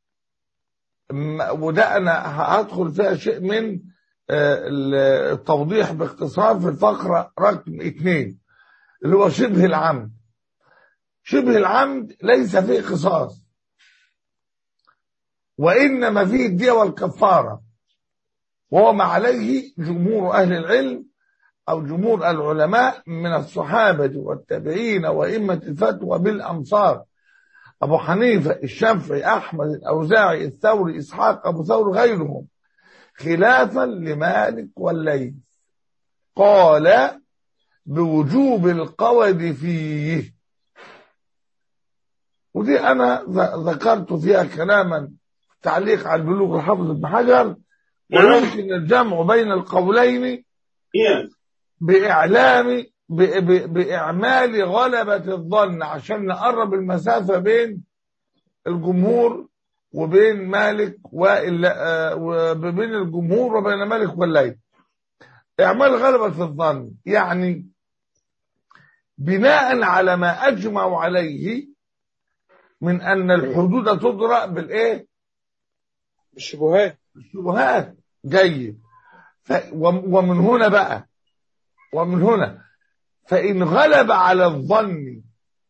وده انا هدخل فيها شيء من التوضيح باختصار في الفقرة رقم 2، اللي هو شبه العمد. شبه العمد ليس فيه قصاص، وإنما فيه الدية والكفارة، وهو ما عليه جمهور أهل العلم أو جمهور العلماء من الصحابة والتابعين وأئمة الفتوى بالأمصار، أبو حنيفة، الشافعي، أحمد، الأوزاعي، الثوري، إسحاق، أبو ثور، غيرهم، خلافا لمالك والليث، قال بوجوب القود فيه. ودي أنا ذكرت فيها كلاما تعليق على البلوغ الحافظ ابن حجر. ويمكن الجمع بين القولين بإعمال غلبة الظن، عشان نقرب المسافة بين الجمهور وبين مالك وبين الجمهور وبين مالك والليث. إعمال غلبة الظن يعني بناء على ما أجمعوا عليه من أن الحدود تدرأ بالإيه؟ الشبهات. جيد. ومن هنا فإن غلب على الظن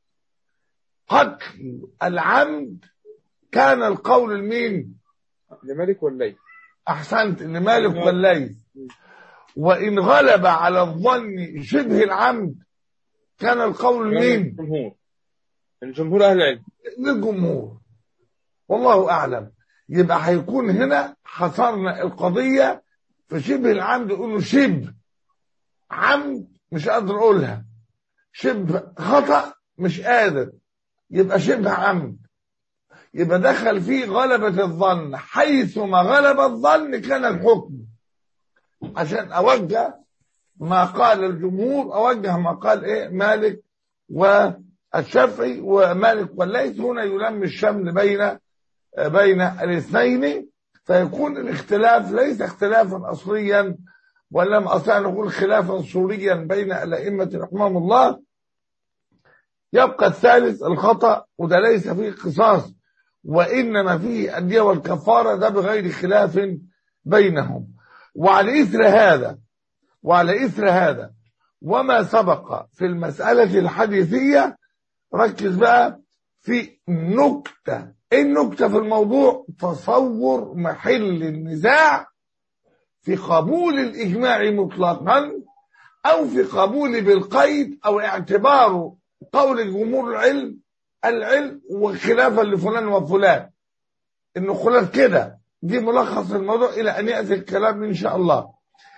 قتل العمد كان القول لمين؟ لمالك والليث. أحسنت، لمالك والليث. وإن غلب على الظن شبه العمد كان القول لمين؟ الجمهور أهل العلم. للجمهور، والله أعلم. يبقى هيكون هنا حصرنا القضية في شبه العمد، يقولوا شبه عمد مش قادر أقولها، شبه خطأ مش قادر، يبقى شبه عمد. يبقى دخل فيه غلبة الظن، حيثما غلب الظن كان الحكم. عشان أوجه ما قال الجمهور، أوجه ما قال إيه مالك والشافعي ومالك والليث. هنا يلم الشمل بين بين الاثنين، فيكون الاختلاف ليس اختلافا أصليا، ولم أستطع أن نقول خلافا صوريا بين الأئمة رحمهم الله. يبقى الثالث الخطأ، وده ليس فيه قصاص وإنما فيه الدية والكفارة، ده بغير خلاف بينهم. وعلى إثر هذا وما سبق في المسألة الحديثية، ركز بقى في نكتة. النكتة في الموضوع تصور محل النزاع في قبول الإجماع مطلقا أو في قبول بالقيد أو اعتباره قول جمهور العلم وخلافا لفلان وفلان، إنه خلاف كده. دي ملخص الموضوع إلى أن يأتي الكلام إن شاء الله.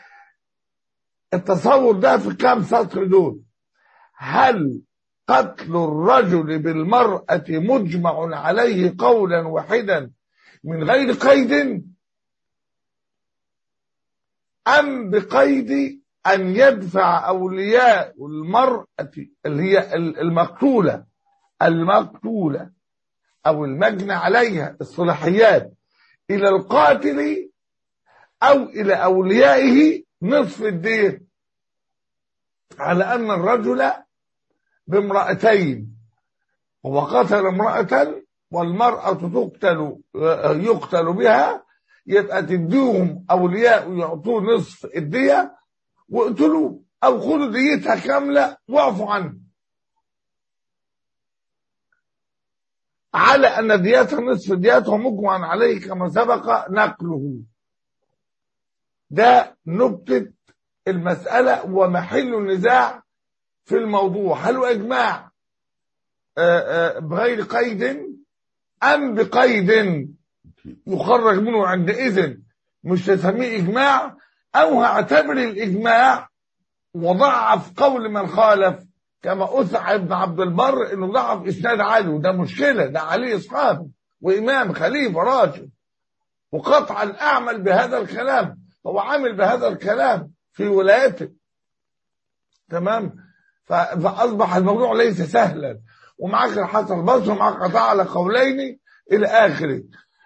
التصور ده في كام سطر دول؟ هل قتل الرجل بالمرأة مجمع عليه قولا واحدا من غير قيد، أم بقيد أن يدفع أولياء المرأة اللي هي المقتولة أو المجنى عليها الصلاحيات إلى القاتل أو إلى أوليائه نصف الدين، على أن الرجل بامرأتين هو قتل امرأة والمرأة يقتل بها، يبقى تديهم أولياء يعطوه نصف الدية واقتلوه، أو خذوا ديتها كاملة واعفوا عنه، على أن ديتها نصف ديتها مجمع عليه كما سبق نقله. ده نكتة المسألة ومحل النزاع في الموضوع. هل هو إجماع بغير قيد أم بقيد يخرج منه عندئذ مش تسميه إجماع، أو هعتبر الإجماع وضعف قول من خالف كما أثع ابن عبد البر إنه ضعف إسناد علي، وده مشكلة، ده علي أصحابه وإمام خليفة راشد، وقطعا أعمل بهذا الكلام، هو عامل بهذا الكلام في ولايته. تمام. فأصبح الموضوع ليس سهلا، ومعك الحسن البصري ومعك قطع على قولين إلى آخره.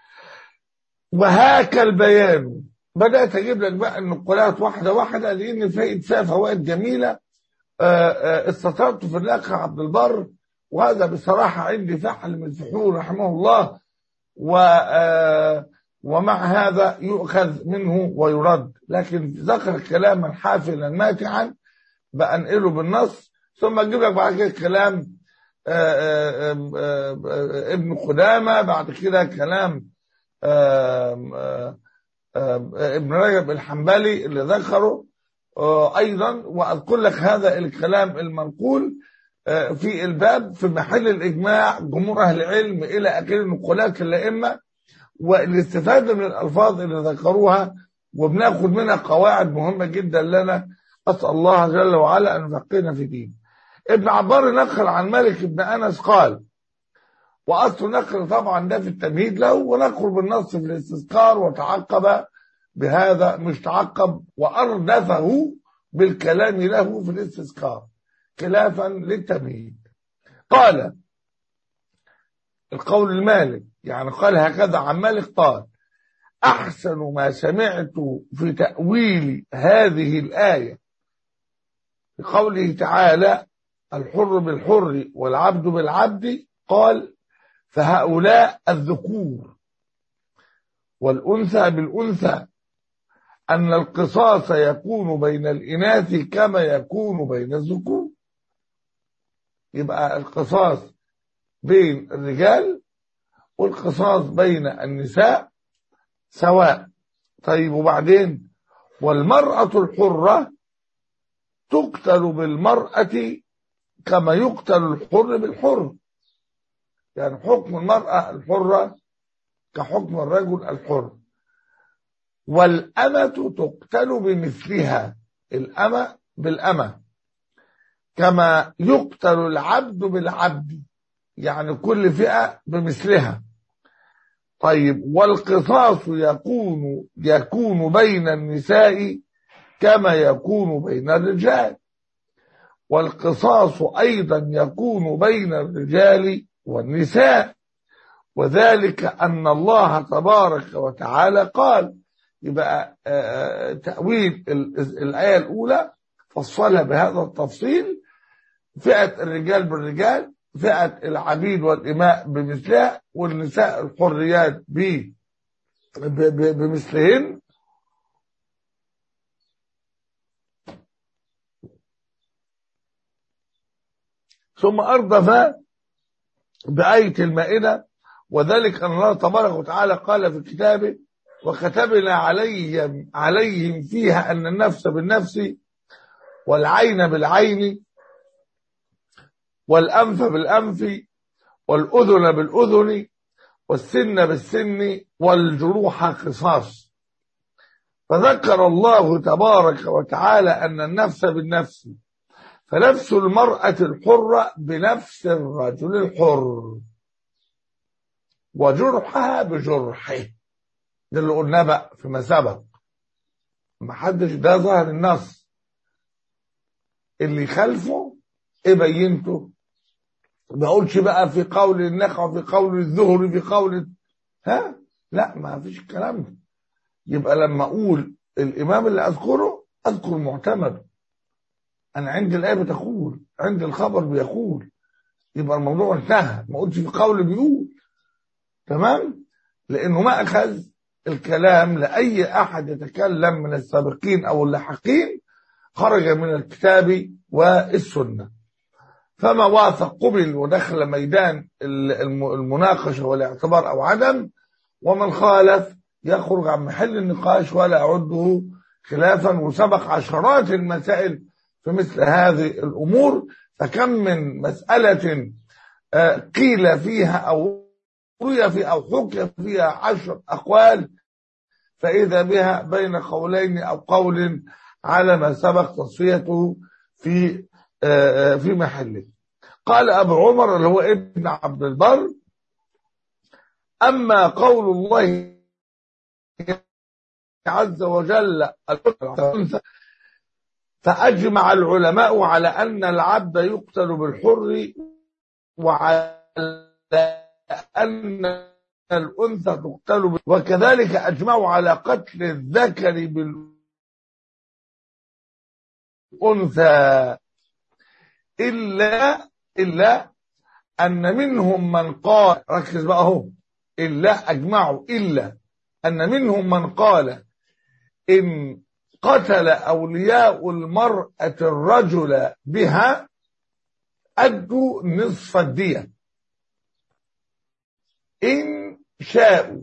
وهاك البيان. بدأت أجيب لك بقى النقولات واحدة واحدة، لأن فيها فوائد جميلة استطرت في الأخ عبد البر، وهذا بصراحة عندي فحل من فحول رحمه الله، ومع هذا يؤخذ منه ويرد، لكن ذكر كلاما حافلا ماتعا بأنقله بالنص، ثم أجيب لك بعد كده كلام ابن قدامة، بعد كده كلام ابن رجب الحنبلي اللي ذكره أيضا، وأذكر لك هذا الكلام المنقول في الباب في محل الإجماع جمهور أهل العلم إلى آخر نقولات الأئمة، والاستفادة من الألفاظ اللي ذكروها، وبناخد منها قواعد مهمة جدا لنا. أسأل الله جل وعلا أن يفقهنا في دين. ابن عبار نقل عن مالك بن أنس قال، وأصل نقل طبعا ده في التمهيد له، ونقل بالنص في الاستذكار، وتعقب بهذا مش تعقب وأردفه بالكلام له في الاستذكار خلافا للتمهيد. قال القول المالك، يعني قال هكذا عن مالك قال: أحسن ما سمعت في تأويل هذه الآية بقوله تعالى: الحر بالحر والعبد بالعبد، قال: فهؤلاء الذكور والأنثى بالأنثى، أن القصاص يكون بين الإناث كما يكون بين الذكور. يبقى القصاص بين الرجال والقصاص بين النساء سواء. طيب وبعدين: والمرأة الحرة تقتل بالمرأة كما يقتل الحر بالحر، يعني حكم المرأة الحرة كحكم الرجل الحر. والأمة تقتل بمثلها، الأمة بالأمة، كما يقتل العبد بالعبد، يعني كل فئة بمثلها. طيب: والقصاص يكون بين النساء كما يكون بين الرجال، والقصاص أيضا يكون بين الرجال والنساء، وذلك أن الله تبارك وتعالى قال. يبقى تأويل الآية الأولى فصلها بهذا التفصيل، فئة الرجال بالرجال، فئة العبيد والإماء بمثلها، والنساء الحريات بمثلهن. ثم أردف بآية المائدة وذلك أن الله تبارك وتعالى قال في كتابه وكتبنا عليهم فيها أن النفس بالنفس والعين بالعين والأنف بالأنف والأذن بالأذن والسن بالسن والجروح قصاص. فذكر الله تبارك وتعالى أن النفس بالنفس، فنفس المرأة الحرة بنفس الرجل الحر، وجرحها بجرحه. ده اللي قلناه بقى فيما سبق، ما حدش ده ظهر النص، اللي خلفه ايه بينته. ما اقولش بقى في قول النخع، في قول الزهري، في قول لا، ما فيش الكلام ده. يبقى لما اقول الامام اللي اذكره اذكر معتمد، انا عندي الايه بتقول، عندي الخبر بيقول، يبقى الموضوع انتهى. ما قلتش في قول بيقول، تمام، لانه ما اخذ الكلام لاي احد يتكلم من السابقين او اللاحقين، خرج من الكتاب والسنه. فما وافق قبل ودخل ميدان المناقشه والاعتبار او عدم، ومن خالف يخرج عن محل النقاش ولا اعده خلافا. وسبق عشرات المسائل في مثل هذه الامور، فكم من مساله قيل فيها او روي فيها او حكي فيها 10 اقوال، فاذا بها بين قولين او قول على ما سبق تصفيته في محله. قال ابو عمر اللي هو ابن عبد البر: اما قول الله عز وجل فاجمع العلماء على ان العبد يقتل بالحر، وعلى ان الانثى تقتل وكذلك اجمعوا على قتل الذكر بالانثى، الا ان منهم من قال، ركز بقى اهو، الا اجمعوا الا ان منهم من قال ان قتل اولياء المرأة الرجل بها ادوا نصف الدية ان شاءوا،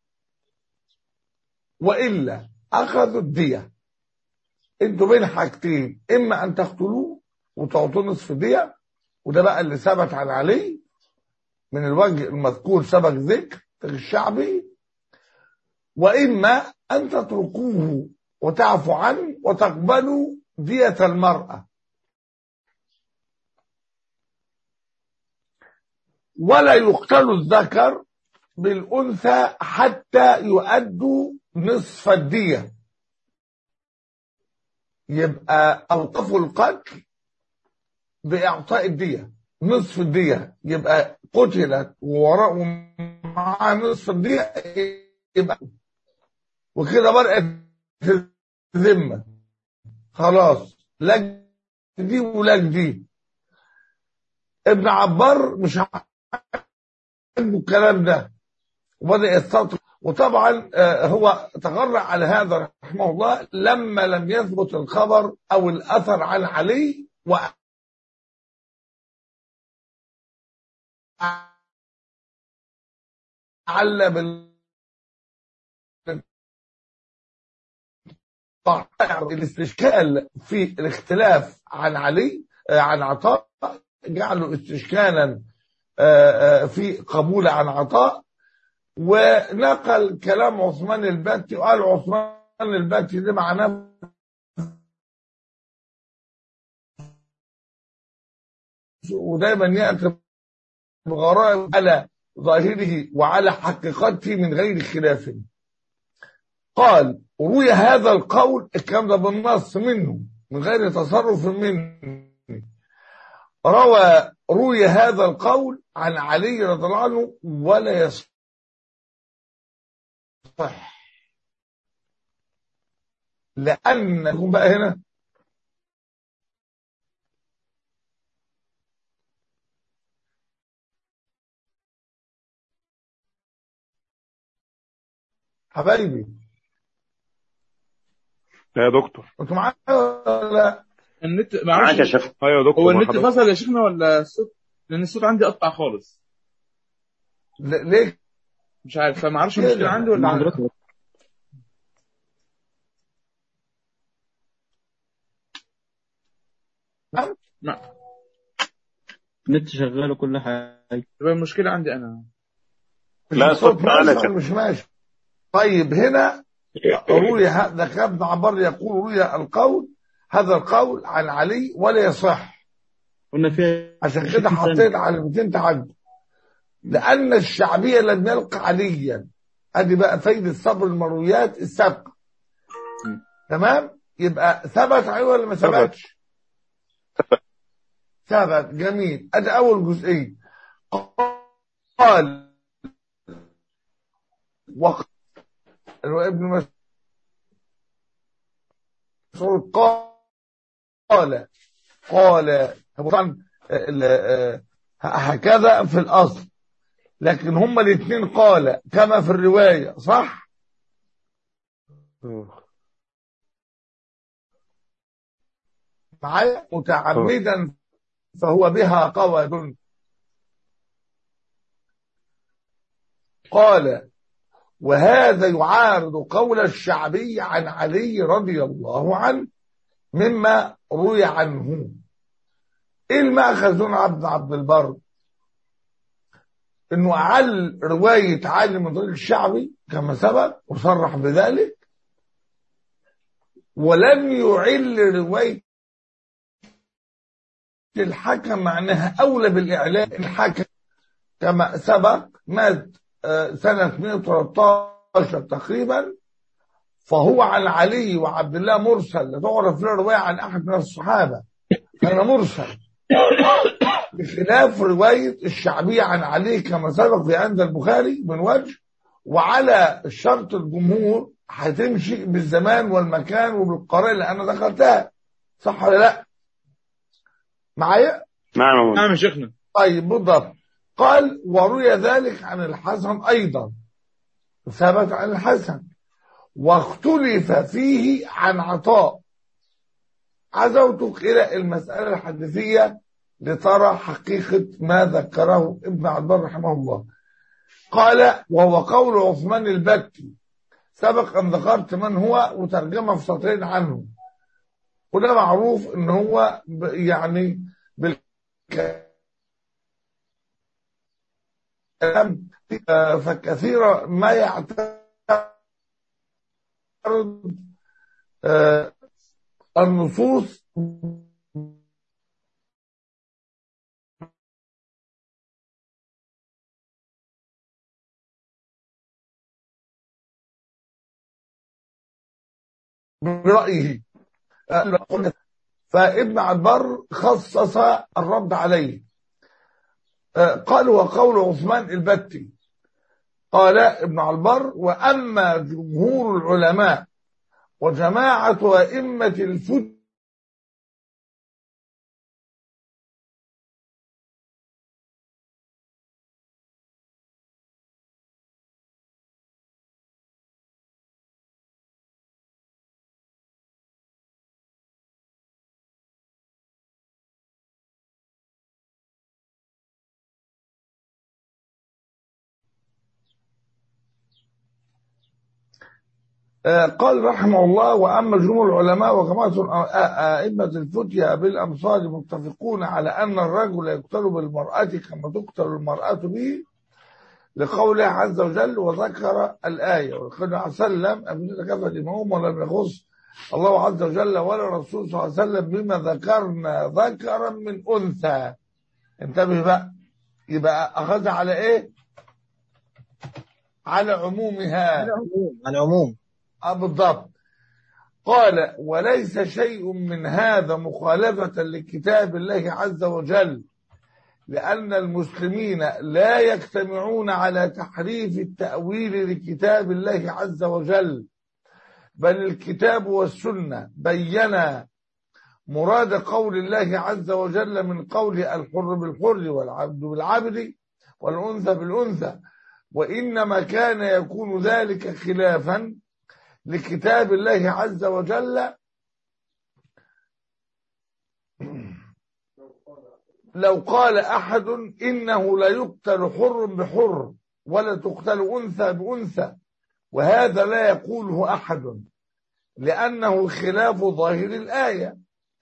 والا اخذوا الدية. انتوا بين حاجتين، اما ان تقتلوه وتعطوا نصف الدية، وده بقى اللي ثبت عن علي من الوجه المذكور سبق ذكر الشعبي، واما ان تتركوه وتعفوا عنه وتقبلوا دية المرأة، ولا يقتل الذكر بالأنثى حتى يؤدوا نصف الدية. يبقى أوقفوا القتل بإعطاء الدية، نصف الدية. يبقى قتلت ومعها نصف الدية، يبقى وكده برقت الذمة خلاص، لا دي ولا دي. ابن عبار مش عنده الكلام ده وبدأ يستطرق، وطبعا هو تغرع على هذا رحمه الله لما لم يثبت الخبر او الاثر عن علي وعلم الاستشكال في الاختلاف عن علي عن عطاء، جعله استشكالا في قبول عن عطاء، ونقل كلام عثمان البتي وقال عثمان البتي ده معناه ودايما يأتي بغرائب على ظاهره وعلى حقيقته من غير خلاف. قال روي هذا القول، الكلام ده بالنص منه من غير تصرف منه، روي هذا القول عن علي رضي الله عنه ولا يصح. لأن يكون بقى هنا حبايبي، لا يا دكتور. انتوا معايا ولا لا؟ النت معاك يا معلش. شيخ. ايوه يا دكتور. هو مع النت حضرتك. فصل يا شيخنا ولا الصوت؟ لان الصوت عندي قطع خالص. ليه مش عارف، فما اعرفش كده؟ المشكله عندي ولا مع عندك. حضرتك. ما النت شغال وكل حاجة. تبقى المشكله عندي انا. لا، الصوت صوت معانا ماشي يا ولا شيخ. مش ماشي؟ طيب هنا روي هذا كابن عبر يقول روي القول هذا القول عن علي ولا يصح. قلنا فيها عشان 20 كده سنة. حطيت على 200 تعدي، لأن الشعبية لم يلقى عليا. ادي بقى فايدة صبر المرويات السابقة. تمام، يبقى ثبت عليه ولا ما ثبتش؟ ثبت. جميل، ادي اول جزئية. قال وقال ابن مسعود قال طبعا هكذا في الأصل، لكن هما الاثنين قال كما في الرواية، صح؟ معايا متعمدا فهو بها قود. قال وهذا يعارض قول الشعبي عن علي رضي الله عنه مما روي عنه. ايه المأخذ هنا عبد البر؟ انه اعل رواية علي من طريق الشعبي كما سبق وصرح بذلك، ولم يعل رواية الحكم معناها اولى بالاعلان. الحكم كما سبق مات سنة 113 تقريبا، فهو عن علي وعبد الله مرسل، لا تعرف له رواية عن أحد من الصحابة، كان مرسل، بخلاف رواية الشعبية عن علي كما سبق في عند البخاري من وجه. وعلى الشرط الجمهور هتمشي بالزمان والمكان وبالقرية اللي أنا دخلتها، صح ولا لا؟ معايا؟ نعم يا شيخنا. طيب بالضبط. قال وروي ذلك عن الحسن أيضا، ثبت عن الحسن، واختلف فيه عن عطاء. عزوتك إلى المسألة الحديثية لترى حقيقة ما ذكره ابن عبد البر رحمه الله. قال وهو قول عثمان البكي، سبق أن ذكرت من هو وترجمة في سطرين عنه، وده معروف ان هو يعني بالكلام فكثيرا ما يعترض النصوص برأيه. فابن عبد البر خصص الرد عليه. قال وقول عثمان البتي. قال ابن عبد البر وأما جمهور العلماء وجماعة أئمة الفتوى قال رحمه الله وأما جمهور العلماء وجماعة أئمة الفتية بالأمصار متفقون على أن الرجل يقتل بالمرأة كما تقتل المرأة به، لقوله عز وجل وذكر الآية. وقال عليه وسلم أبن كفى الإمام ولم يخص الله عز وجل ولا الرسول صلى الله عليه وسلم بما ذكرنا ذكرا من أنثى. انتبه بقى، يبقى أخذ على إيه؟ على عمومها، على العموم. بالضبط. قال وليس شيء من هذا مخالفة لكتاب الله عز وجل، لأن المسلمين لا يجتمعون على تحريف التأويل لكتاب الله عز وجل، بل الكتاب والسنة بينا مراد قول الله عز وجل من قول الحر بالحر والعبد بالعبد والأنثى بالأنثى، وإنما كان يكون ذلك خلافا لكتاب الله عز وجل لو قال أحد إنه لا يقتل حر بحر ولا تقتل أنثى بأنثى، وهذا لا يقوله أحد لأنه خلاف ظاهر الآية،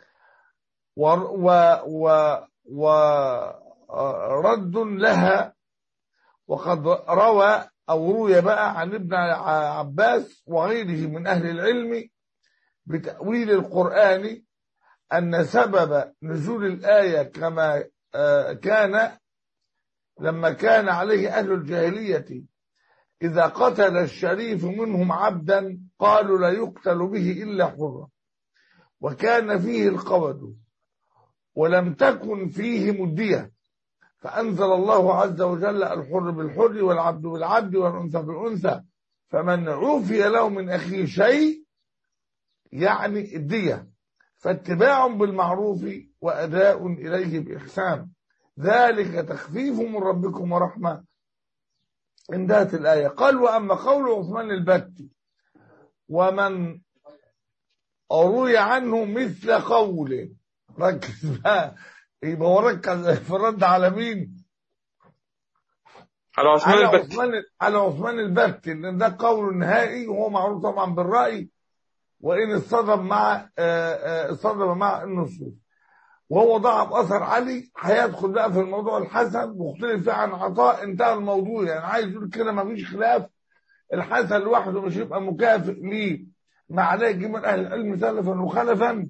ورد لها. وقد روى أو روي بقى عن ابن عباس وغيره من أهل العلم بتأويل القرآن أن سبب نزول الآية كما كان لما كان عليه أهل الجاهلية إذا قتل الشريف منهم عبدا قالوا لا يقتل به إلا حرا، وكان فيه القود ولم تكن فيه مدية، فأنزل الله عز وجل الحر بالحر والعبد بالعبد والأنثى بالأنثى، فمن عوفي له من أخيه شيء يعني الدية، فاتباع بالمعروف وأداء إليه بإحسان، ذلك تخفيف من ربكم ورحمة. انتهت الآية. قال وأما قول عثمان البتي ومن روي عنه مثل قوله، ركز بقى، يبقى هو ركز في الرد على مين؟ على عثمان البتي. على عثمان البتي، لأن ده قول نهائي وهو معروف طبعا بالرأي، وإن اصطدم مع النصوص، وهو ضعف أثر علي. هيدخل بقى في الموضوع الحسن مختلف فيه عن عطاء، انتهى الموضوع. يعني عايز يقول كده ما فيش خلاف، الحسن لوحده مش يبقى مكافئ ليه، ما عليه من أهل العلم سلفا وخلفا،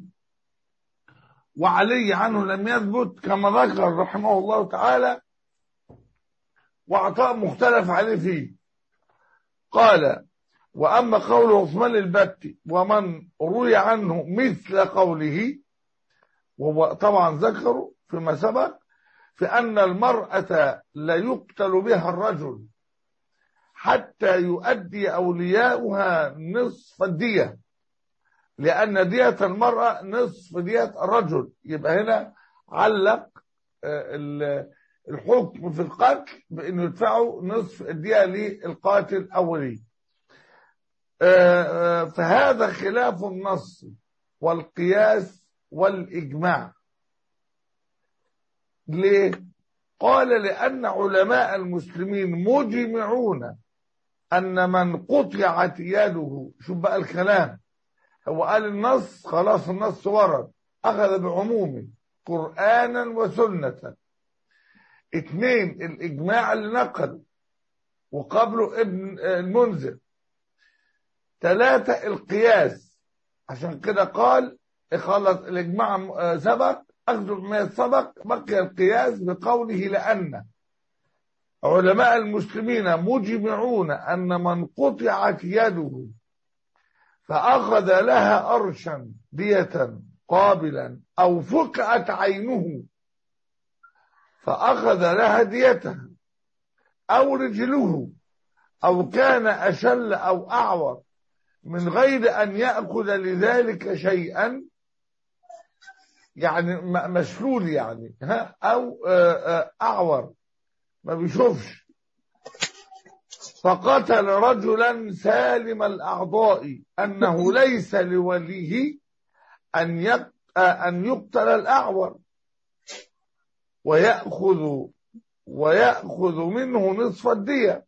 وعلي عنه لم يثبت كما ذكر رحمه الله تعالى، وعطاء مختلف عليه فيه. قال وأما قول عثمان البتي ومن روي عنه مثل قوله، وهو طبعا ذكروا فيما سبق في أن المرأة لا يقتل بها الرجل حتى يؤدي أولياؤها نصف الدية، لأن دية المرأة نصف دية الرجل. يبقى هنا علق الحكم في القتل بأنه يدفعوا نصف الدية للقاتل أولي. فهذا خلاف النص والقياس والإجماع. ليه؟ قال لأن علماء المسلمين مجمعون أن من قطعت يده، شوف بقى الكلام، هو قال النص خلاص، النص ورد أخذ بعمومه قرآنا وسنة. 2 الإجماع اللي نقله وقبله ابن المنذر. 3 القياس، عشان كده قال خلص الإجماع سبق، أخذ ما سبق، بقي القياس بقوله لأن علماء المسلمين مجمعون أن من قطعت يده فأخذ لها أرشا دية قابلا، أو فقعت عينه فأخذ لها ديتها، أو رجله، أو كان أشل أو أعور من غير أن يأخذ لذلك شيئا، يعني مشلول يعني، أو أعور ما بيشوفش، فقتل رجلا سالم الأعضاء أنه ليس لوليه أن يقتل الأعور ويأخذ منه نصف الدية،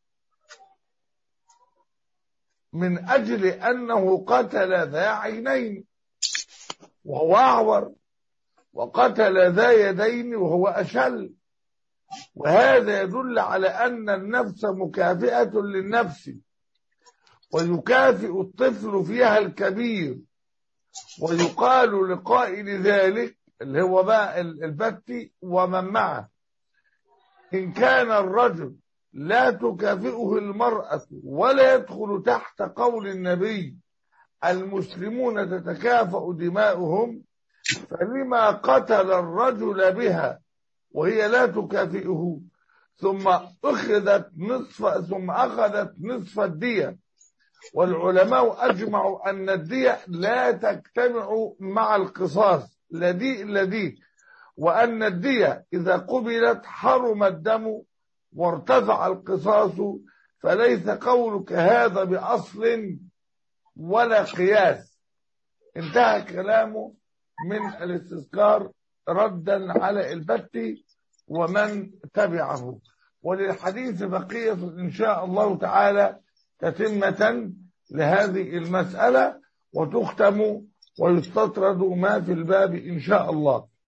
من أجل أنه قتل ذا عينين وهو أعور، وقتل ذا يدين وهو أشل. وهذا يدل على أن النفس مكافئة للنفس، ويكافئ الطفل فيها الكبير. ويقال لقائل ذلك اللي هو بقى البتي ومن معه، إن كان الرجل لا تكافئه المرأة ولا يدخل تحت قول النبي المسلمون تتكافأ دماؤهم، فلما قتل الرجل بها وهي لا تكافئه، ثم أخذت نصف الدية. والعلماء أجمعوا أن الدية لا تجتمع مع القصاص، لدي وأن الدية إذا قبلت حرم الدم وارتفع القصاص، فليس قولك هذا بأصل ولا قياس. انتهى كلامه من الاستذكار ردا على البتي ومن تبعه. وللحديث بقية إن شاء الله تعالى تتمة لهذه المسألة، وتختم ويستطرد ما في الباب إن شاء الله.